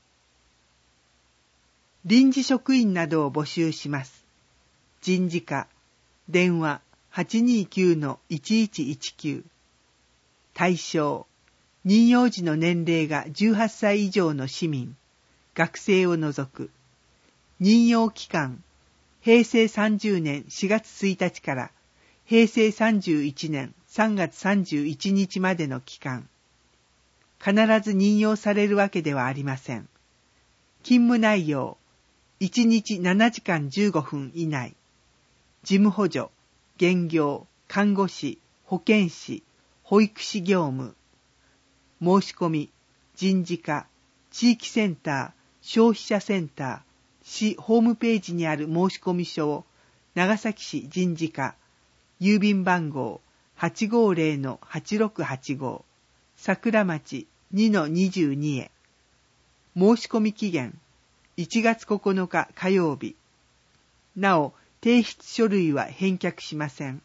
A: 臨時職員などを募集します。人事課、電話 はちにきゅうのいちいちいちきゅう。対象、任用時の年齢がじゅうはっさい以上の市民、学生を除く。任用期間、へいせいさんじゅうねんしがつついたちからへいせいさんじゅういちねんさんがつさんじゅういちにちまでの期間。必ず任用されるわけではありません。勤務内容、いちにちななじかんじゅうごふん以内。事務補助、減業、看護師、保健師、保育士業務。申し込み、人事課、地域センター、消費者センター、市ホームページにある申込書を、長崎市人事課、郵便番号 はちごーぜろのはちろくはちご、 桜町 にのにじゅうに へ。申し込み期限いちがつここのか火曜日。なお、提出書類は返却しません。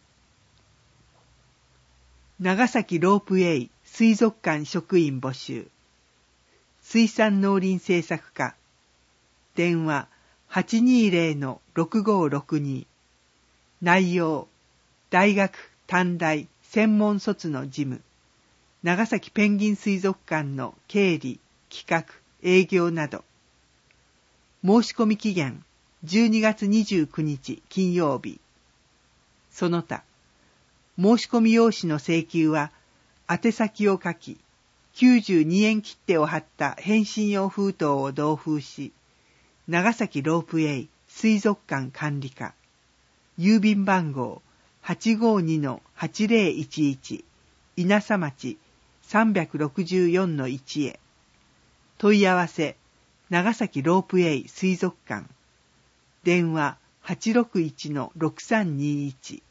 A: 長崎ロープウェイ水族館職員募集。水産農林政策課。電話 はちにーぜろ ろくごーろくに。内容、大学、短大、専門卒の事務。長崎ペンギン水族館の経理、企画、営業など。申し込み期限じゅうにがつにじゅうくにち金曜日。その他、申し込み用紙の請求は、宛先を書き、きゅうじゅうにえん切手を貼った返信用封筒を同封し、長崎ロープウェイ水族館管理課、郵便番号 はちごーにのはちぜろいちいち 稲佐町 さんびゃくろくじゅうよんのいち へ。問い合わせ、長崎ロープウェイ水族館。電話 はちろくいちのろくさんにいち。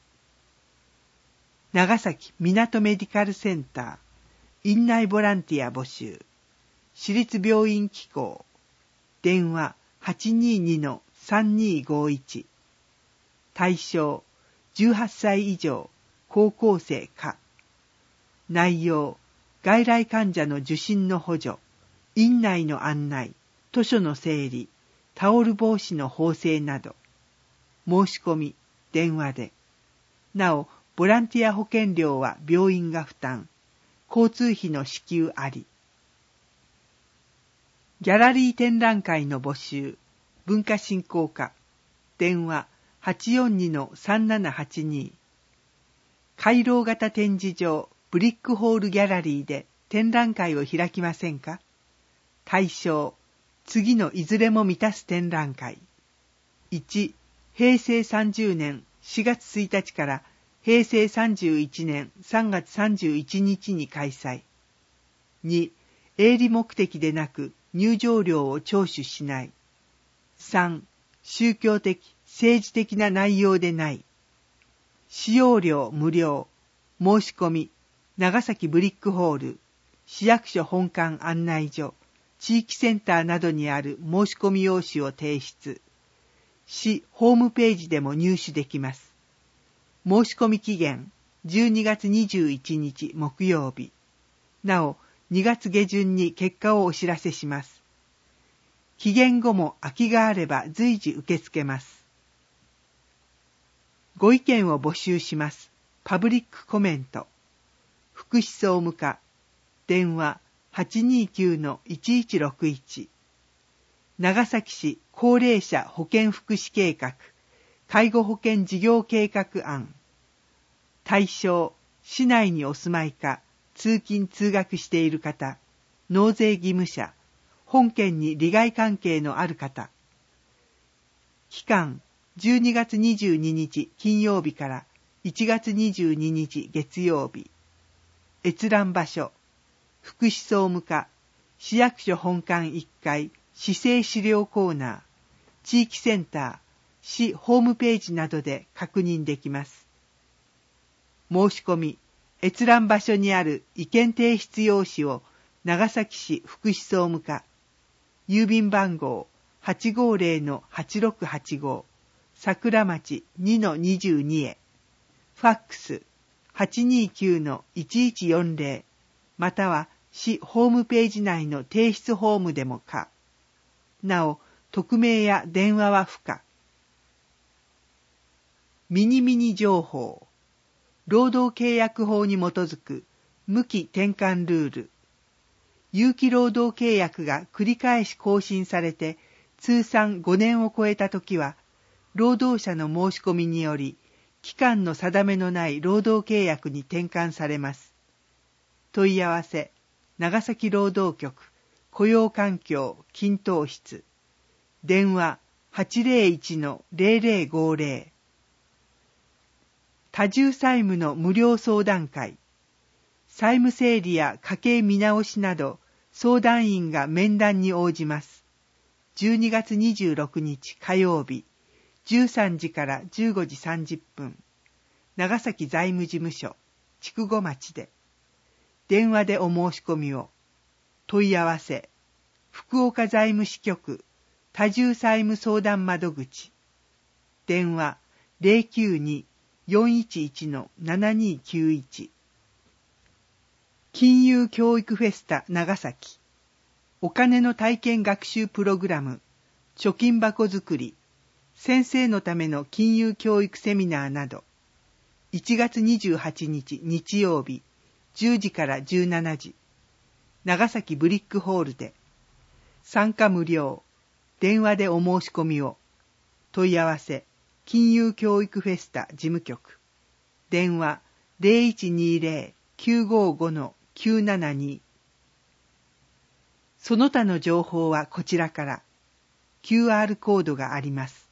A: 長崎港メディカルセンター、院内ボランティア募集。市立病院機構。電話 はちにーにのさんにーごーいち。対象、じゅうはっさい以上、高校生か。内容、外来患者の受診の補助、院内の案内、図書の整理、タオル防止の縫製など。申し込み、電話で。なお、ボランティア保険料は病院が負担。交通費の支給あり。ギャラリー展覧会の募集。文化振興課。電話 はちよんにのさんななはちに。回廊型展示場ブリックホールギャラリーで展覧会を開きませんか？対象、次のいずれも満たす展覧会。いち、へいせいさんじゅうねんしがつついたちからへいせいさんじゅういちねんさんがつさんじゅういちにちに開催。に、営利目的でなく入場料を徴収しない。さん、宗教的、政治的な内容でない。使用料無料。申し込み、長崎ブリックホール、市役所本館案内所、地域センターなどにある申し込み用紙を提出。市ホームページでも入手できます。申し込み期限じゅうにがつにじゅういちにち木曜日。なお、にがつげじゅんに結果をお知らせします。期限後も空きがあれば随時受け付けます。ご意見を募集します。パブリックコメント。福祉総務課。電話 はちにーきゅうのいちいちろくいち。長崎市高齢者保健福祉計画、介護保険事業計画案。対象、市内にお住まいか、通勤通学している方、納税義務者、本県に利害関係のある方。期間、じゅうにがつにじゅうににち金曜日からいちがつにじゅうににち月曜日。閲覧場所、福祉総務課、市役所本館いっかい、市政資料コーナー、地域センター、市ホームページなどで確認できます。申し込み、閲覧場所にある意見提出用紙を長崎市福祉総務課、郵便番号 はちごーぜろのはちろくはちご、桜町 にのにじゅうに へ、ファックス はちにーきゅうのいちいちよんぜろ、または市ホームページ内の提出フォームでも可。なお、匿名や電話は不可。ミニミニ情報。労働契約法に基づく無期転換ルール。有期労働契約が繰り返し更新されて通算ごねんを超えたときは、労働者の申し込みにより、期間の定めのない労働契約に転換されます。問い合わせ、長崎労働局、雇用環境均等室。電話 はちぜろいちのぜろぜろごぜろ。多重債務の無料相談会。債務整理や家計見直しなど、相談員が面談に応じます。じゅうにがつにじゅうろくにち火曜日、じゅうさんじからじゅうごじさんじゅっぷん。長崎財務事務所、筑後町で。 電話でお申し込みを。問い合わせ、福岡財務支局多重債務相談窓口。電話 ゼロきゅうに よんいちいち ななにきゅういち。金融教育フェスタ長崎。お金の体験学習プログラム、貯金箱作り、先生のための金融教育セミナーなど、いちがつにじゅうはちにち日曜日、じゅうじからじゅうしちじ、長崎ブリックホールで、参加無料、電話でお申し込みを。問い合わせ、金融教育フェスタ事務局。電話 ゼロいちにゼロ きゅうごご きゅうななに。その他の情報はこちらから。キューアール コードがあります。